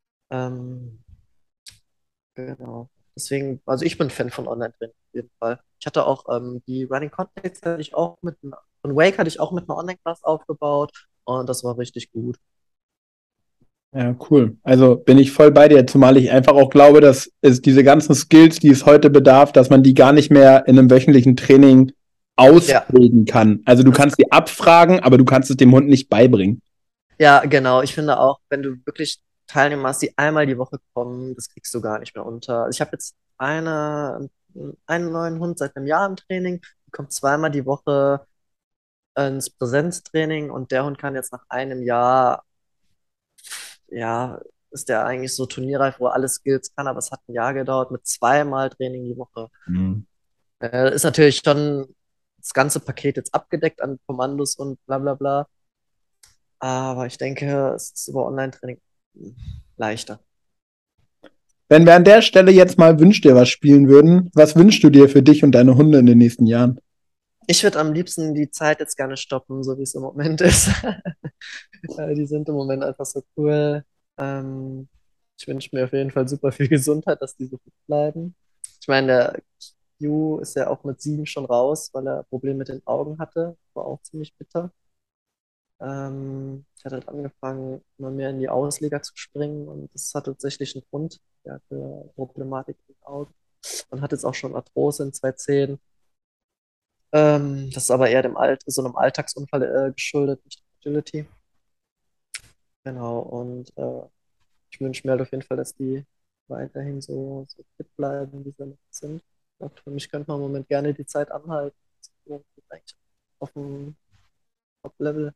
Ähm, genau. Deswegen, also ich bin Fan von Online-Training auf jeden Fall. Ich hatte auch die Running Contacts von Wake hatte ich auch mit einer Online-Class aufgebaut und das war richtig gut. Ja, cool. Also bin ich voll bei dir, zumal ich einfach auch glaube, dass es diese ganzen Skills, die es heute bedarf, dass man die gar nicht mehr in einem wöchentlichen Training Ja, ausbilden kann. Also du kannst die abfragen, aber du kannst es dem Hund nicht beibringen. ja, genau. Ich finde auch, wenn du wirklich Teilnehmer hast, die einmal die Woche kommen, das kriegst du gar nicht mehr unter. Also ich habe jetzt einen neuen Hund seit einem Jahr im Training, die kommt zweimal die Woche ins Präsenztraining und der Hund kann jetzt nach einem Jahr, ja, ist der eigentlich so turnierreif, wo er alle Skills kann, aber es hat ein Jahr gedauert mit zweimal Training die Woche. Mhm. Ist natürlich schon das ganze Paket jetzt abgedeckt an Kommandos und bla bla bla. Aber ich denke, es ist über Online-Training leichter. Wenn wir an der Stelle jetzt mal Wünsch dir was spielen würden, was wünschst du dir für dich und deine Hunde in den nächsten Jahren? Ich würde am liebsten die Zeit jetzt gerne stoppen, so wie es im Moment ist. Die sind im Moment einfach so cool. Ähm, Ich wünsche mir auf jeden Fall super viel Gesundheit, dass die so fit bleiben. Ich meine, der Q ist ja auch mit 7 schon raus, weil er Probleme mit den Augen hatte. War auch ziemlich bitter. Ich hatte halt angefangen, immer mehr in die Ausleger zu springen und das hat tatsächlich einen Grund. Er hatte Problematik mit den Augen und hat jetzt auch schon Arthrose in 2 Zehen. Das ist aber eher so einem Alltagsunfall geschuldet, nicht Agility. Genau, und ich wünsche mir halt auf jeden Fall, dass die weiterhin so fit bleiben, wie sie noch sind. Und für mich könnte man im Moment gerne die Zeit anhalten. Das ist eigentlich auf dem Top-Level.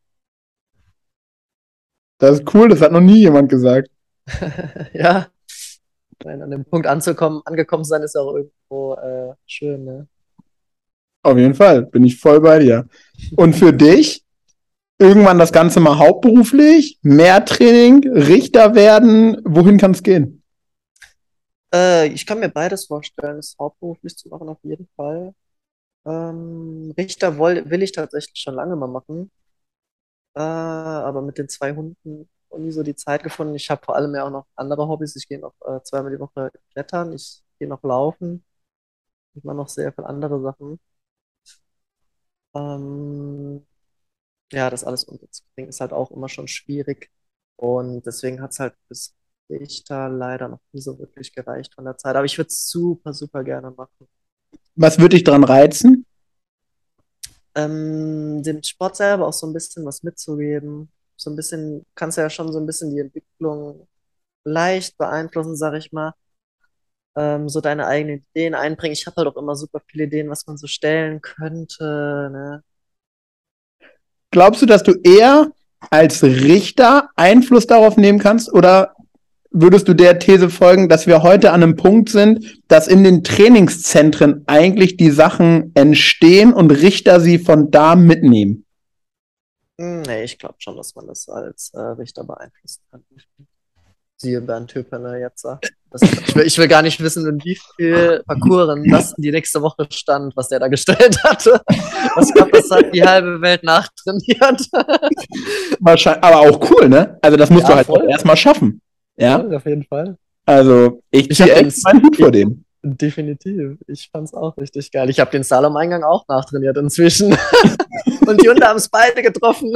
Das ist cool, das hat noch nie jemand gesagt. Ja, ich meine, an dem Punkt angekommen sein, ist auch irgendwo schön, ne? Auf jeden Fall, bin ich voll bei dir. Und für dich, irgendwann das Ganze mal hauptberuflich, mehr Training, Richter werden, wohin kann es gehen? Ich kann mir beides vorstellen, das hauptberuflich zu machen, auf jeden Fall. Richter will ich tatsächlich schon lange mal machen. Aber mit den 2 Hunden noch nie so die Zeit gefunden. Ich habe vor allem ja auch noch andere Hobbys. Ich gehe noch zweimal die Woche klettern, ich gehe noch laufen, ich mache noch sehr viele andere Sachen. Ähm, ja, das alles unterzubringen ist halt auch immer schon schwierig. Und deswegen hat es halt bis Richter leider noch nie so wirklich gereicht von der Zeit. Aber ich würde es super, super gerne machen. Was würde dich dran reizen? Dem Sport selber auch so ein bisschen was mitzugeben. So ein bisschen, kannst ja schon so ein bisschen die Entwicklung leicht beeinflussen, sag ich mal. So deine eigenen Ideen einbringen. Ich habe halt auch immer super viele Ideen, was man so stellen könnte. Ne? Glaubst du, dass du eher als Richter Einfluss darauf nehmen kannst oder würdest du der These folgen, dass wir heute an einem Punkt sind, dass in den Trainingszentren eigentlich die Sachen entstehen und Richter sie von da mitnehmen? Nee, ich glaube schon, dass man das als Richter beeinflussen kann. Siehe Bernd Höpener jetzt. Ich will gar nicht wissen, in wie viel Parcours das die nächste Woche stand, was der da gestellt hatte. Was ich glaube, das hat die halbe Welt nachtrainiert. Wahrscheinlich, aber auch cool, ne? Also das musst du Ja, halt auch voll. erstmal schaffen. Ja, Voll, auf jeden Fall. also ich Ich ziehe habe echt meinen Hut vor dem. definitiv. Ich fand's auch richtig geil. Ich habe den Slalom-Eingang auch nachtrainiert inzwischen. Und die Hunde haben es beide getroffen.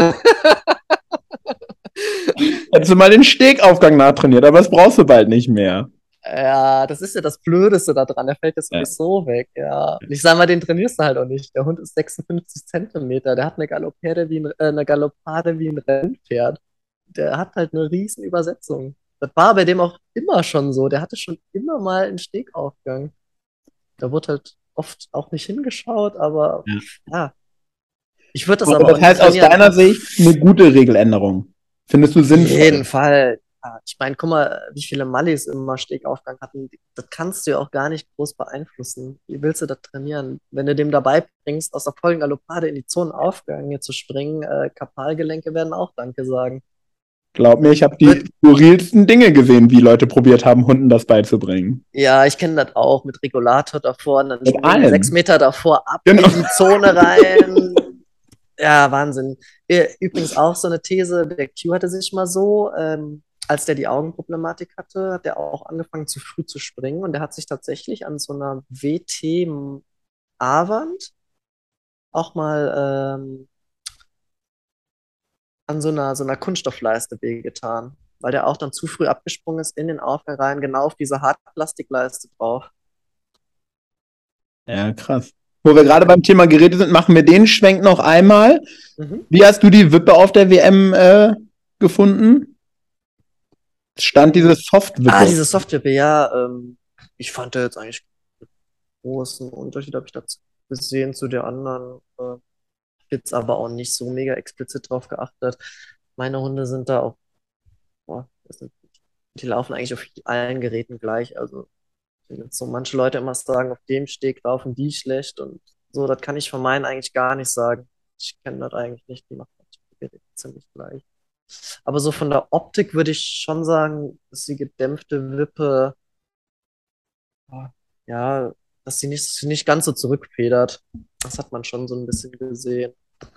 Hättest du mal den Stegaufgang nachtrainiert, aber das brauchst du bald nicht mehr. Ja, das ist ja das Blödeste daran. Der fällt jetzt Ja. sowieso weg. Ja. Und ich sag mal, den trainierst du halt auch nicht. Der Hund ist 56 Zentimeter. Der hat eine Galoppade wie ein Rennpferd. Der hat halt eine riesen Übersetzung. Das war bei dem auch immer schon so. Der hatte schon immer mal einen Stegaufgang. Da wurde halt oft auch nicht hingeschaut, aber Ja. ja, ich würde das Aber aber auch das nie heißt aus trainieren. deiner Sicht eine gute Regeländerung. Findest du Auf sinnvoll? jeden Fall. Ja, ich meine, guck mal, wie viele Mallis immer Stegaufgang hatten. Das kannst du ja auch gar nicht groß beeinflussen. Wie willst du das trainieren? Wenn du dem dabei bringst, aus der vollen Galoppade in die Zonenaufgänge zu springen, Kapalgelenke werden auch Danke sagen. Glaub mir, ich habe die Wird, skurrilsten Dinge gesehen, wie Leute probiert haben, Hunden das beizubringen. ja, ich kenne das auch mit Regulator davor und dann Mit springen die 6 allem. Meter davor ab Genau. in die Zone rein. Ja, Wahnsinn. Übrigens auch so eine These, der Q hatte sich mal so, als der die Augenproblematik hatte, hat er auch angefangen zu früh zu springen und der hat sich tatsächlich an so einer WT Avand auch mal an so einer Kunststoffleiste wehgetan, weil der auch dann zu früh abgesprungen ist in den Aufprall rein, genau auf diese Hartplastikleiste drauf. Ja, krass. Wo wir gerade beim Thema Geräte sind, machen wir den Schwenk noch einmal. Mhm. Wie hast du die Wippe auf der WM gefunden? Stand diese Softwippe. Diese Softwippe, ja. Ich fand da jetzt eigentlich einen großen Unterschied, habe ich dazu gesehen zu der anderen. Jetzt aber auch nicht so mega explizit drauf geachtet. Meine Hunde sind da auch, die laufen eigentlich auf allen Geräten gleich. Also so manche Leute immer sagen, auf dem Steg laufen die schlecht und so, das kann ich von meinen eigentlich gar nicht sagen. Ich kenne das eigentlich nicht, die machen die Geräte ziemlich gleich. Aber so von der Optik würde ich schon sagen, dass die gedämpfte Wippe, ja, dass sie nicht ganz so zurückfedert. Das hat man schon so ein bisschen gesehen.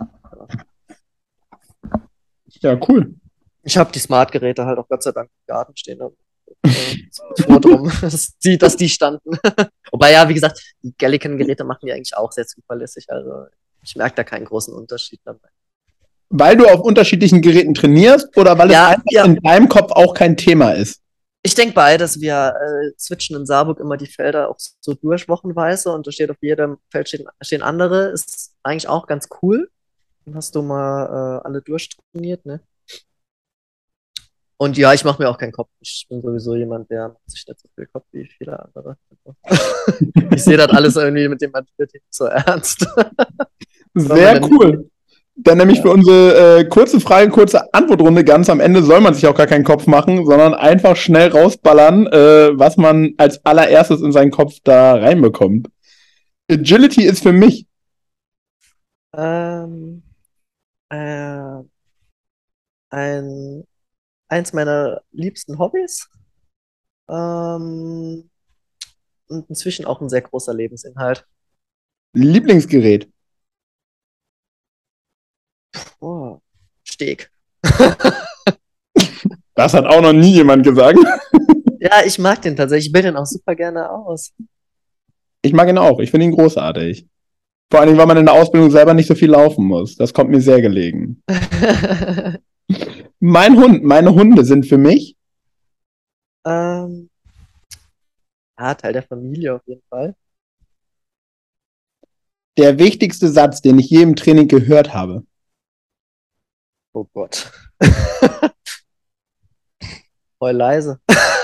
Ja, cool. Ich habe die Smart-Geräte halt auch Gott sei Dank im Garten stehen. Froh drum, dass die standen. Wobei ja, wie gesagt, die Gallican-Geräte machen die eigentlich auch sehr zuverlässig. Also ich merke da keinen großen Unterschied dabei. Weil du auf unterschiedlichen Geräten trainierst oder weil es einfach in deinem Kopf auch kein Thema ist? Ich denke beides. Wir switchen in Saarburg immer die Felder auch so durch wochenweise und da steht auf jedem Feld stehen andere. Ist eigentlich auch ganz cool. Dann hast du mal alle durchtrainiert, ne? Und ja, ich mache mir auch keinen Kopf. Ich bin sowieso jemand, der macht sich nicht so viel Kopf wie viele andere. Ich sehe das alles irgendwie mit dem Agility nicht so ernst. Sehr cool. Dann nämlich für unsere kurze Frage, kurze Antwortrunde ganz am Ende soll man sich auch gar keinen Kopf machen, sondern einfach schnell rausballern, was man als allererstes in seinen Kopf da reinbekommt. Agility ist für mich eins meiner liebsten Hobbys und inzwischen auch ein sehr großer Lebensinhalt. Lieblingsgerät. Oh, Steg. Das hat auch noch nie jemand gesagt. Ja, ich mag den tatsächlich. Ich bilde den auch super gerne aus. Ich mag ihn auch. Ich finde ihn großartig. Vor allem, weil man in der Ausbildung selber nicht so viel laufen muss. Das kommt mir sehr gelegen. Meine Hunde sind für mich Ja, Teil der Familie auf jeden Fall. der wichtigste Satz, den ich je im Training gehört habe. Oh Gott. Voll leise.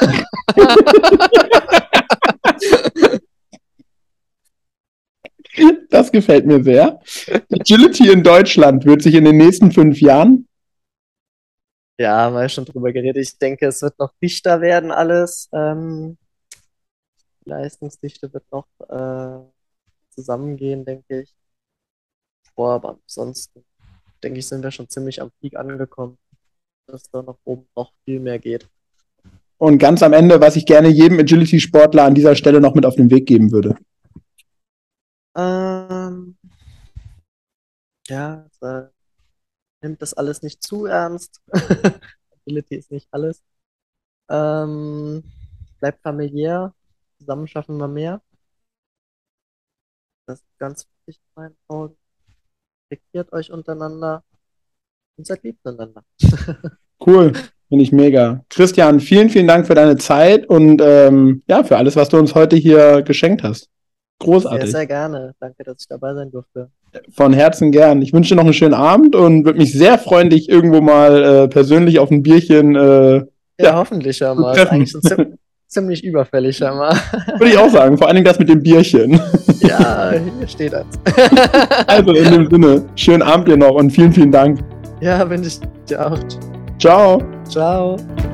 Das gefällt mir sehr. Agility in Deutschland wird sich in den nächsten 5 Jahren. Ja, haben wir schon drüber geredet. Ich denke, es wird noch dichter werden alles. Die Leistungsdichte wird noch zusammengehen, denke ich. Boah, aber ansonsten denke ich, sind wir schon ziemlich am Peak angekommen, dass da nach oben noch viel mehr geht. Und ganz am Ende, was ich gerne jedem Agility-Sportler an dieser Stelle noch mit auf den Weg geben würde. Ja, nimmt das alles nicht zu ernst. Agility ist nicht alles. Bleibt familiär. Zusammen schaffen wir mehr. Das ist ganz wichtig in meinen Augen. Respektiert euch untereinander und seid lieb zueinander. Cool, finde ich mega. Christian, vielen, vielen Dank für deine Zeit und für alles, was du uns heute hier geschenkt hast. Großartig. Sehr, sehr gerne. Danke, dass ich dabei sein durfte. Von Herzen gern. Ich wünsche dir noch einen schönen Abend und würde mich sehr freuen, dich irgendwo mal persönlich auf ein Bierchen hoffentlich ja mal. Ist eigentlich schon ziemlich überfällig ja mal. Würde ich auch sagen. Vor allen Dingen das mit dem Bierchen. Ja, hier steht das. Also in dem Sinne, schönen Abend dir noch und vielen, vielen Dank. Ja, wünsche ich dir auch. Ciao. Ciao.